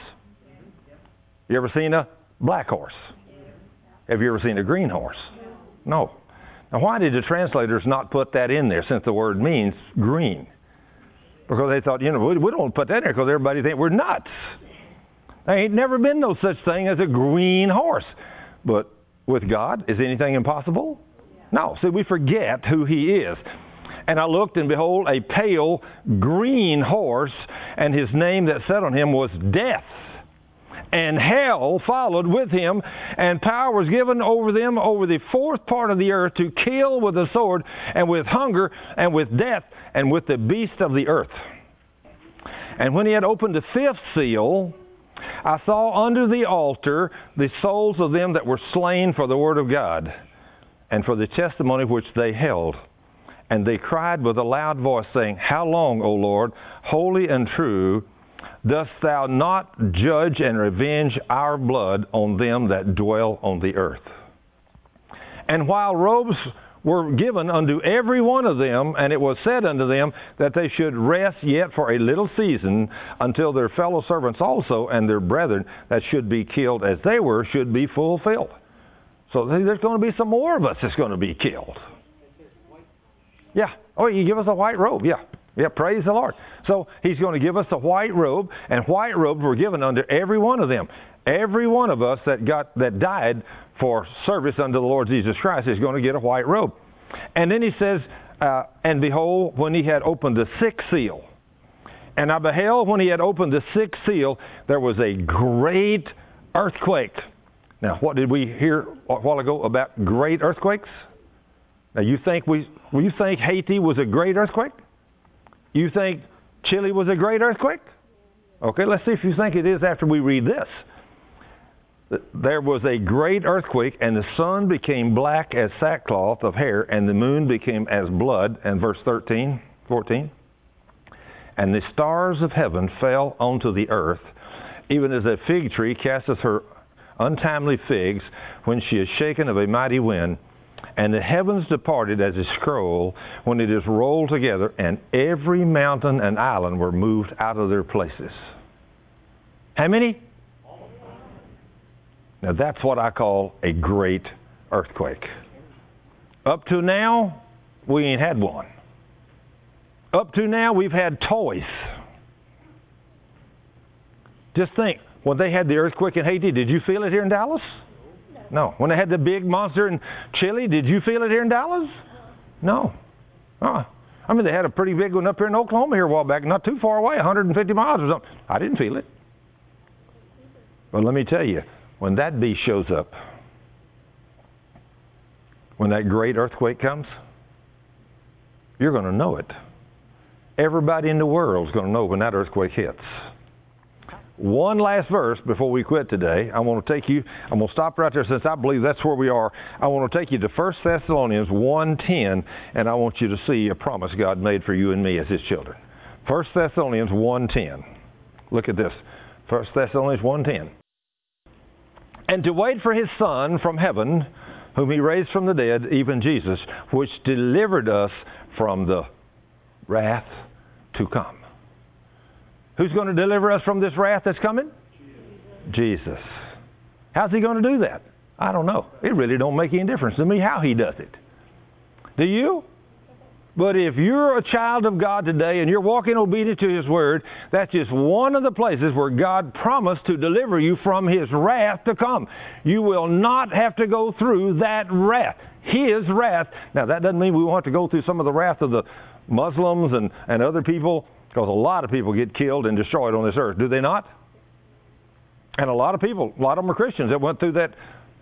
[SPEAKER 1] You ever seen a black horse? Have you ever seen a green horse? No. Now, why did the translators not put that in there, since the word means green? Because they thought, you know, we, we don't put that in there because everybody thinks we're nuts. There ain't never been no such thing as a green horse. But with God, is anything impossible? No. See, we forget who he is. And I looked, and behold, a pale green horse, and his name that sat on him was Death. And hell followed with him, and power was given over them over the fourth part of the earth to kill with the sword, and with hunger, and with death, and with the beasts of the earth. And when he had opened the fifth seal, I saw under the altar the souls of them that were slain for the word of God, and for the testimony which they held. And they cried with a loud voice, saying, How long, O Lord, holy and true, dost thou not judge and revenge our blood on them that dwell on the earth? And while robes were given unto every one of them, and it was said unto them that they should rest yet for a little season, until their fellow servants also and their brethren that should be killed as they were should be fulfilled. So there's going to be some more of us that's going to be killed. Yeah. Oh, you give us a white robe. Yeah. Yeah, praise the Lord. So he's going to give us a white robe, and white robes were given unto every one of them. Every one of us that got that died for service unto the Lord Jesus Christ is going to get a white robe. And then he says, uh, and behold, when he had opened the sixth seal, and I beheld when he had opened the sixth seal, there was a great earthquake. Now, what did we hear a while ago about great earthquakes? Now, you think we, well, you think Haiti was a great earthquake? You think Chile was a great earthquake? Okay, let's see if you think it is after we read this. There was a great earthquake, and the sun became black as sackcloth of hair, and the moon became as blood. And verse thirteen, fourteen. And the stars of heaven fell onto the earth, even as a fig tree casteth her untimely figs when she is shaken of a mighty wind. And the heavens departed as a scroll when it is rolled together, and every mountain and island were moved out of their places. How many? Now that's what I call a great earthquake. Up to now, we ain't had one. Up to now, we've had toys. Just think, when they had the earthquake in Haiti, did you feel it here in Dallas? No. When they had the big monster in Chile, did you feel it here in Dallas? No. Uh, I mean, they had a pretty big one up here in Oklahoma here a while back, not too far away, one hundred fifty miles or something. I didn't feel it. But let me tell you, when that beast shows up, when that great earthquake comes, you're going to know it. Everybody in the world is going to know when that earthquake hits. One last verse before we quit today. I want to take you, I'm going to stop right there since I believe that's where we are. I want to take you to First Thessalonians one ten, and I want you to see a promise God made for you and me as His children. First Thessalonians one ten. Look at this. First Thessalonians one ten. And to wait for His Son from heaven, whom He raised from the dead, even Jesus, which delivered us from the wrath to come. Who's going to deliver us from this wrath that's coming? Jesus. Jesus. How's He going to do that? I don't know. It really don't make any difference to me how He does it. Do you? But if you're a child of God today and you're walking obedient to His Word, that's just one of the places where God promised to deliver you from His wrath to come. You will not have to go through that wrath. His wrath. Now, that doesn't mean we won't have to go through some of the wrath of the Muslims and, and other people, because a lot of people get killed and destroyed on this earth, do they not? And a lot of people, a lot of them are Christians that went through that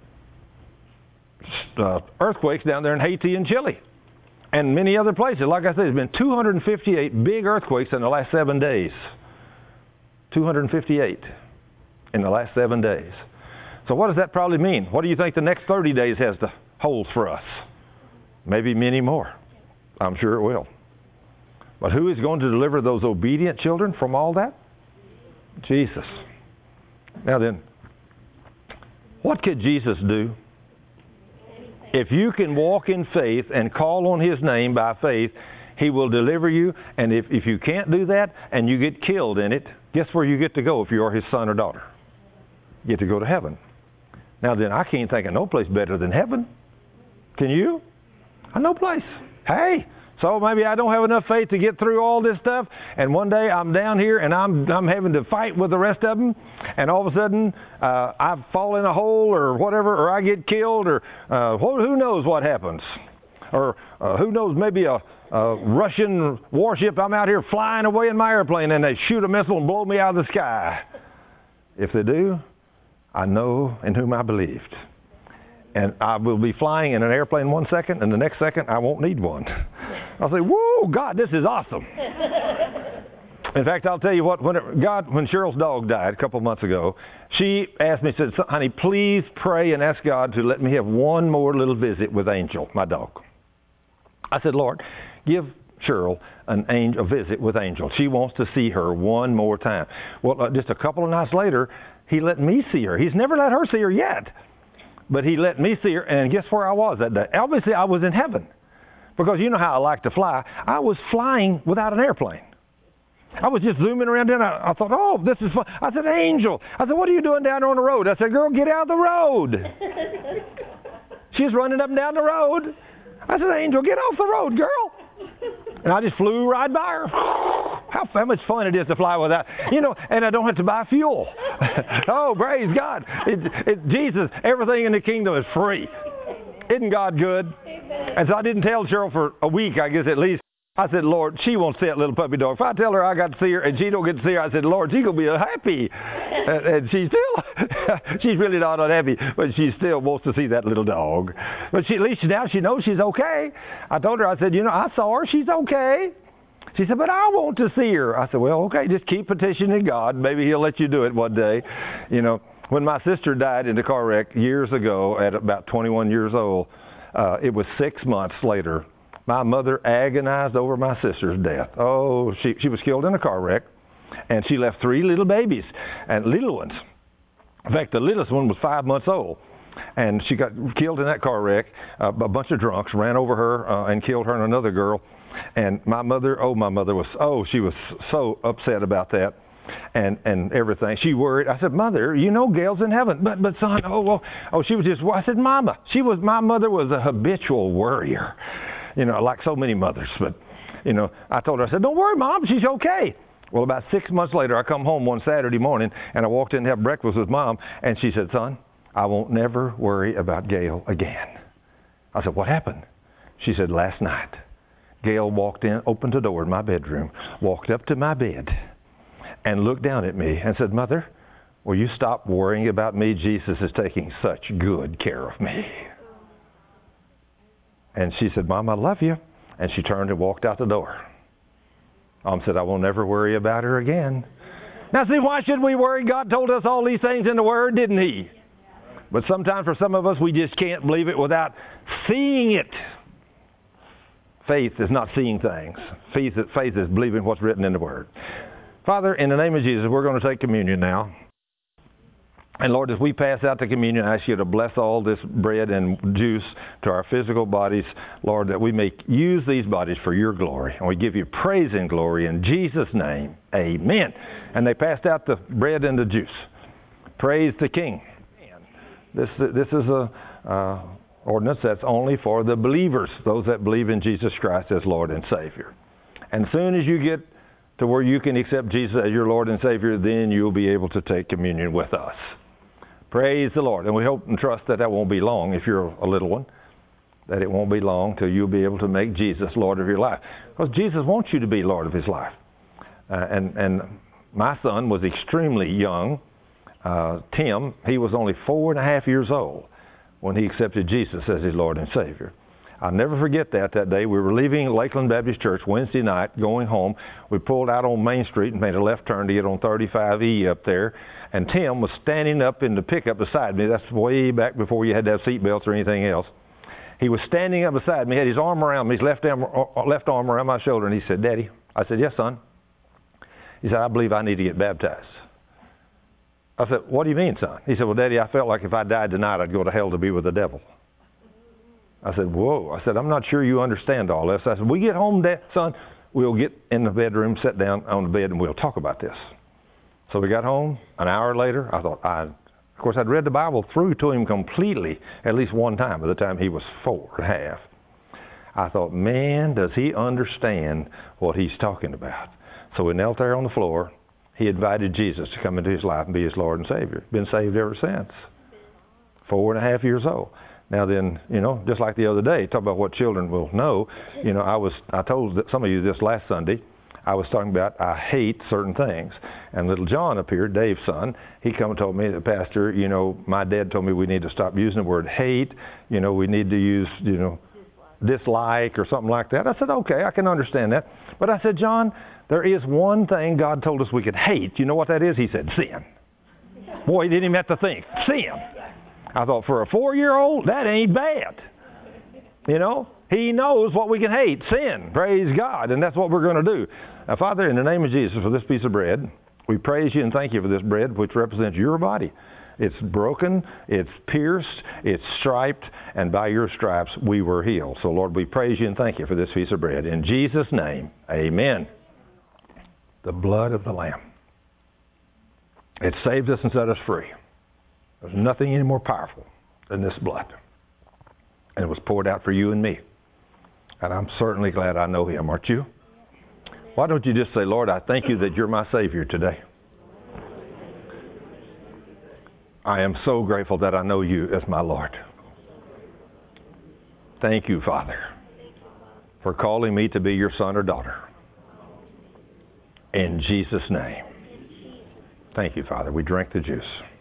[SPEAKER 1] uh, earthquakes down there in Haiti and Chile and many other places. Like I said, there's been two hundred fifty-eight big earthquakes in the last seven days. two hundred fifty-eight in the last seven days. So what does that probably mean? What do you think the next thirty days has to hold for us? Maybe many more. I'm sure it will. But who is going to deliver those obedient children from all that? Jesus. Now then, what could Jesus do? If you can walk in faith and call on His name by faith, He will deliver you. And if, if you can't do that and you get killed in it, guess where you get to go if you are His son or daughter? You get to go to heaven. Now then, I can't think of no place better than heaven. Can you? No place. Hey! So maybe I don't have enough faith to get through all this stuff, and one day I'm down here and I'm I'm having to fight with the rest of them, and all of a sudden uh, I fall in a hole or whatever, or I get killed, or uh, who knows what happens, or uh, who knows, maybe a, a Russian warship, I'm out here flying away in my airplane and they shoot a missile and blow me out of the sky. If they do, I know in whom I believed. And I will be flying in an airplane one second, and the next second I won't need one. I'll say, whoa, God, this is awesome. In fact, I'll tell you what, when it, God, when Cheryl's dog died a couple of months ago, she asked me, said, honey, please pray and ask God to let me have one more little visit with Angel, my dog. I said, Lord, give Cheryl an angel, a visit with Angel. She wants to see her one more time. Well, uh, just a couple of nights later, He let me see her. He's never let her see her yet. But He let me see her, and guess where I was that day? Obviously, I was in heaven. Because you know how I like to fly. I was flying without an airplane. I was just zooming around there, and I, I thought, oh, this is fun. I said, Angel. I said, what are you doing down there on the road? I said, girl, get out of the road. She's running up and down the road. I said, Angel, get off the road, girl. And I just flew right by her. How, how much fun it is to fly without, you know, and I don't have to buy fuel. Oh, praise God. It, it, Jesus, everything in the kingdom is free. Isn't God good? And so I didn't tell Cheryl for a week, I guess at least, I said, Lord, she won't see that little puppy dog. If I tell her I got to see her and she don't get to see her, I said, Lord, she's going to be happy. And, and she still, she's really not unhappy, but she still wants to see that little dog. But she, at least now she knows she's okay. I told her, I said, you know, I saw her. She's okay. She said, but I want to see her. I said, well, okay, just keep petitioning God. Maybe he'll let you do it one day. You know, when my sister died in a car wreck years ago at about twenty-one years old, uh, it was six months later. My mother agonized over my sister's death. Oh, she, she was killed in a car wreck, and she left three little babies, and little ones. In fact, the littlest one was five months old, and she got killed in that car wreck. Uh, a bunch of drunks ran over her uh, and killed her and another girl. And my mother, oh, my mother was, oh, she was so upset about that. And and everything. She worried. I said, Mother, you know Gail's in heaven. But, but son, oh, well, oh, she was just, I said, Mama. She was, my mother was a habitual worrier. You know, like so many mothers. But, you know, I told her, I said, don't worry, Mom, she's okay. Well, about six months later, I come home one Saturday morning, and I walked in to have breakfast with Mom, and she said, son, I won't never worry about Gail again. I said, what happened? She said, last night, Gail walked in, opened the door in my bedroom, walked up to my bed, and looked down at me and said, Mother, will you stop worrying about me? Jesus is taking such good care of me. And she said, Mom, I love you. And she turned and walked out the door. Mom said, I will never worry about her again. Now, see, why should we worry? God told us all these things in the Word, didn't He? But sometimes for some of us, we just can't believe it without seeing it. Faith is not seeing things. Faith, faith is believing what's written in the Word. Father, in the name of Jesus, we're going to take communion now. And Lord, as we pass out the communion, I ask you to bless all this bread and juice to our physical bodies, Lord, that we may use these bodies for your glory. And we give you praise and glory in Jesus' name. Amen. And they passed out the bread and the juice. Praise the King. This, this is a uh, ordinance that's only for the believers, those that believe in Jesus Christ as Lord and Savior. And as soon as you get to where you can accept Jesus as your Lord and Savior, then you'll be able to take communion with us. Praise the Lord. And we hope and trust that that won't be long if you're a little one, that it won't be long till you'll be able to make Jesus Lord of your life. Because Jesus wants you to be Lord of his life. Uh, and, and my son was extremely young. Uh, Tim, he was only four and a half years old when he accepted Jesus as his Lord and Savior. I'll never forget that that day. We were leaving Lakeland Baptist Church Wednesday night, going home. We pulled out on Main Street and made a left turn to get on thirty-five E up there. And Tim was standing up in the pickup beside me. That's way back before you had to have seat belts or anything else. He was standing up beside me, had his arm around me, his left arm, left arm around my shoulder, and he said, Daddy. I said, yes, son. He said, I believe I need to get baptized. I said, what do you mean, son? He said, well, Daddy, I felt like if I died tonight, I'd go to hell to be with the devil. I said, whoa. I said, I'm not sure you understand all this. I said, we get home, Dad, son, we'll get in the bedroom, sit down on the bed, and we'll talk about this. So we got home. An hour later, I thought, I, of course, I'd read the Bible through to him completely at least one time by the time he was four and a half. I thought, man, does he understand what he's talking about? So we knelt there on the floor. He invited Jesus to come into his life and be his Lord and Savior. Been saved ever since. Four and a half years old. Now then, you know, just like the other day, talk about what children will know. You know, I was, I told some of you this last Sunday, I was talking about I hate certain things. And little John up here, Dave's son, he come and told me, Pastor, you know, my dad told me we need to stop using the word hate. You know, we need to use, you know, dislike or something like that. I said, okay, I can understand that. But I said, John, there is one thing God told us we could hate. You know what that is? He said, sin. Boy, he didn't even have to think. Sin. I thought, for a four-year-old, that ain't bad. You know, he knows what we can hate, sin. Praise God. And that's what we're going to do. Now, Father, in the name of Jesus, for this piece of bread, we praise you and thank you for this bread, which represents your body. It's broken, it's pierced, it's striped, and by your stripes we were healed. So, Lord, we praise you and thank you for this piece of bread. In Jesus' name, amen. The blood of the Lamb. It saved us and set us free. There's nothing any more powerful than this blood. And it was poured out for you and me. And I'm certainly glad I know him, aren't you? Why don't you just say, Lord, I thank you that you're my Savior today. I am so grateful that I know you as my Lord. Thank you, Father, for calling me to be your son or daughter. In Jesus' name. Thank you, Father. We drink the juice.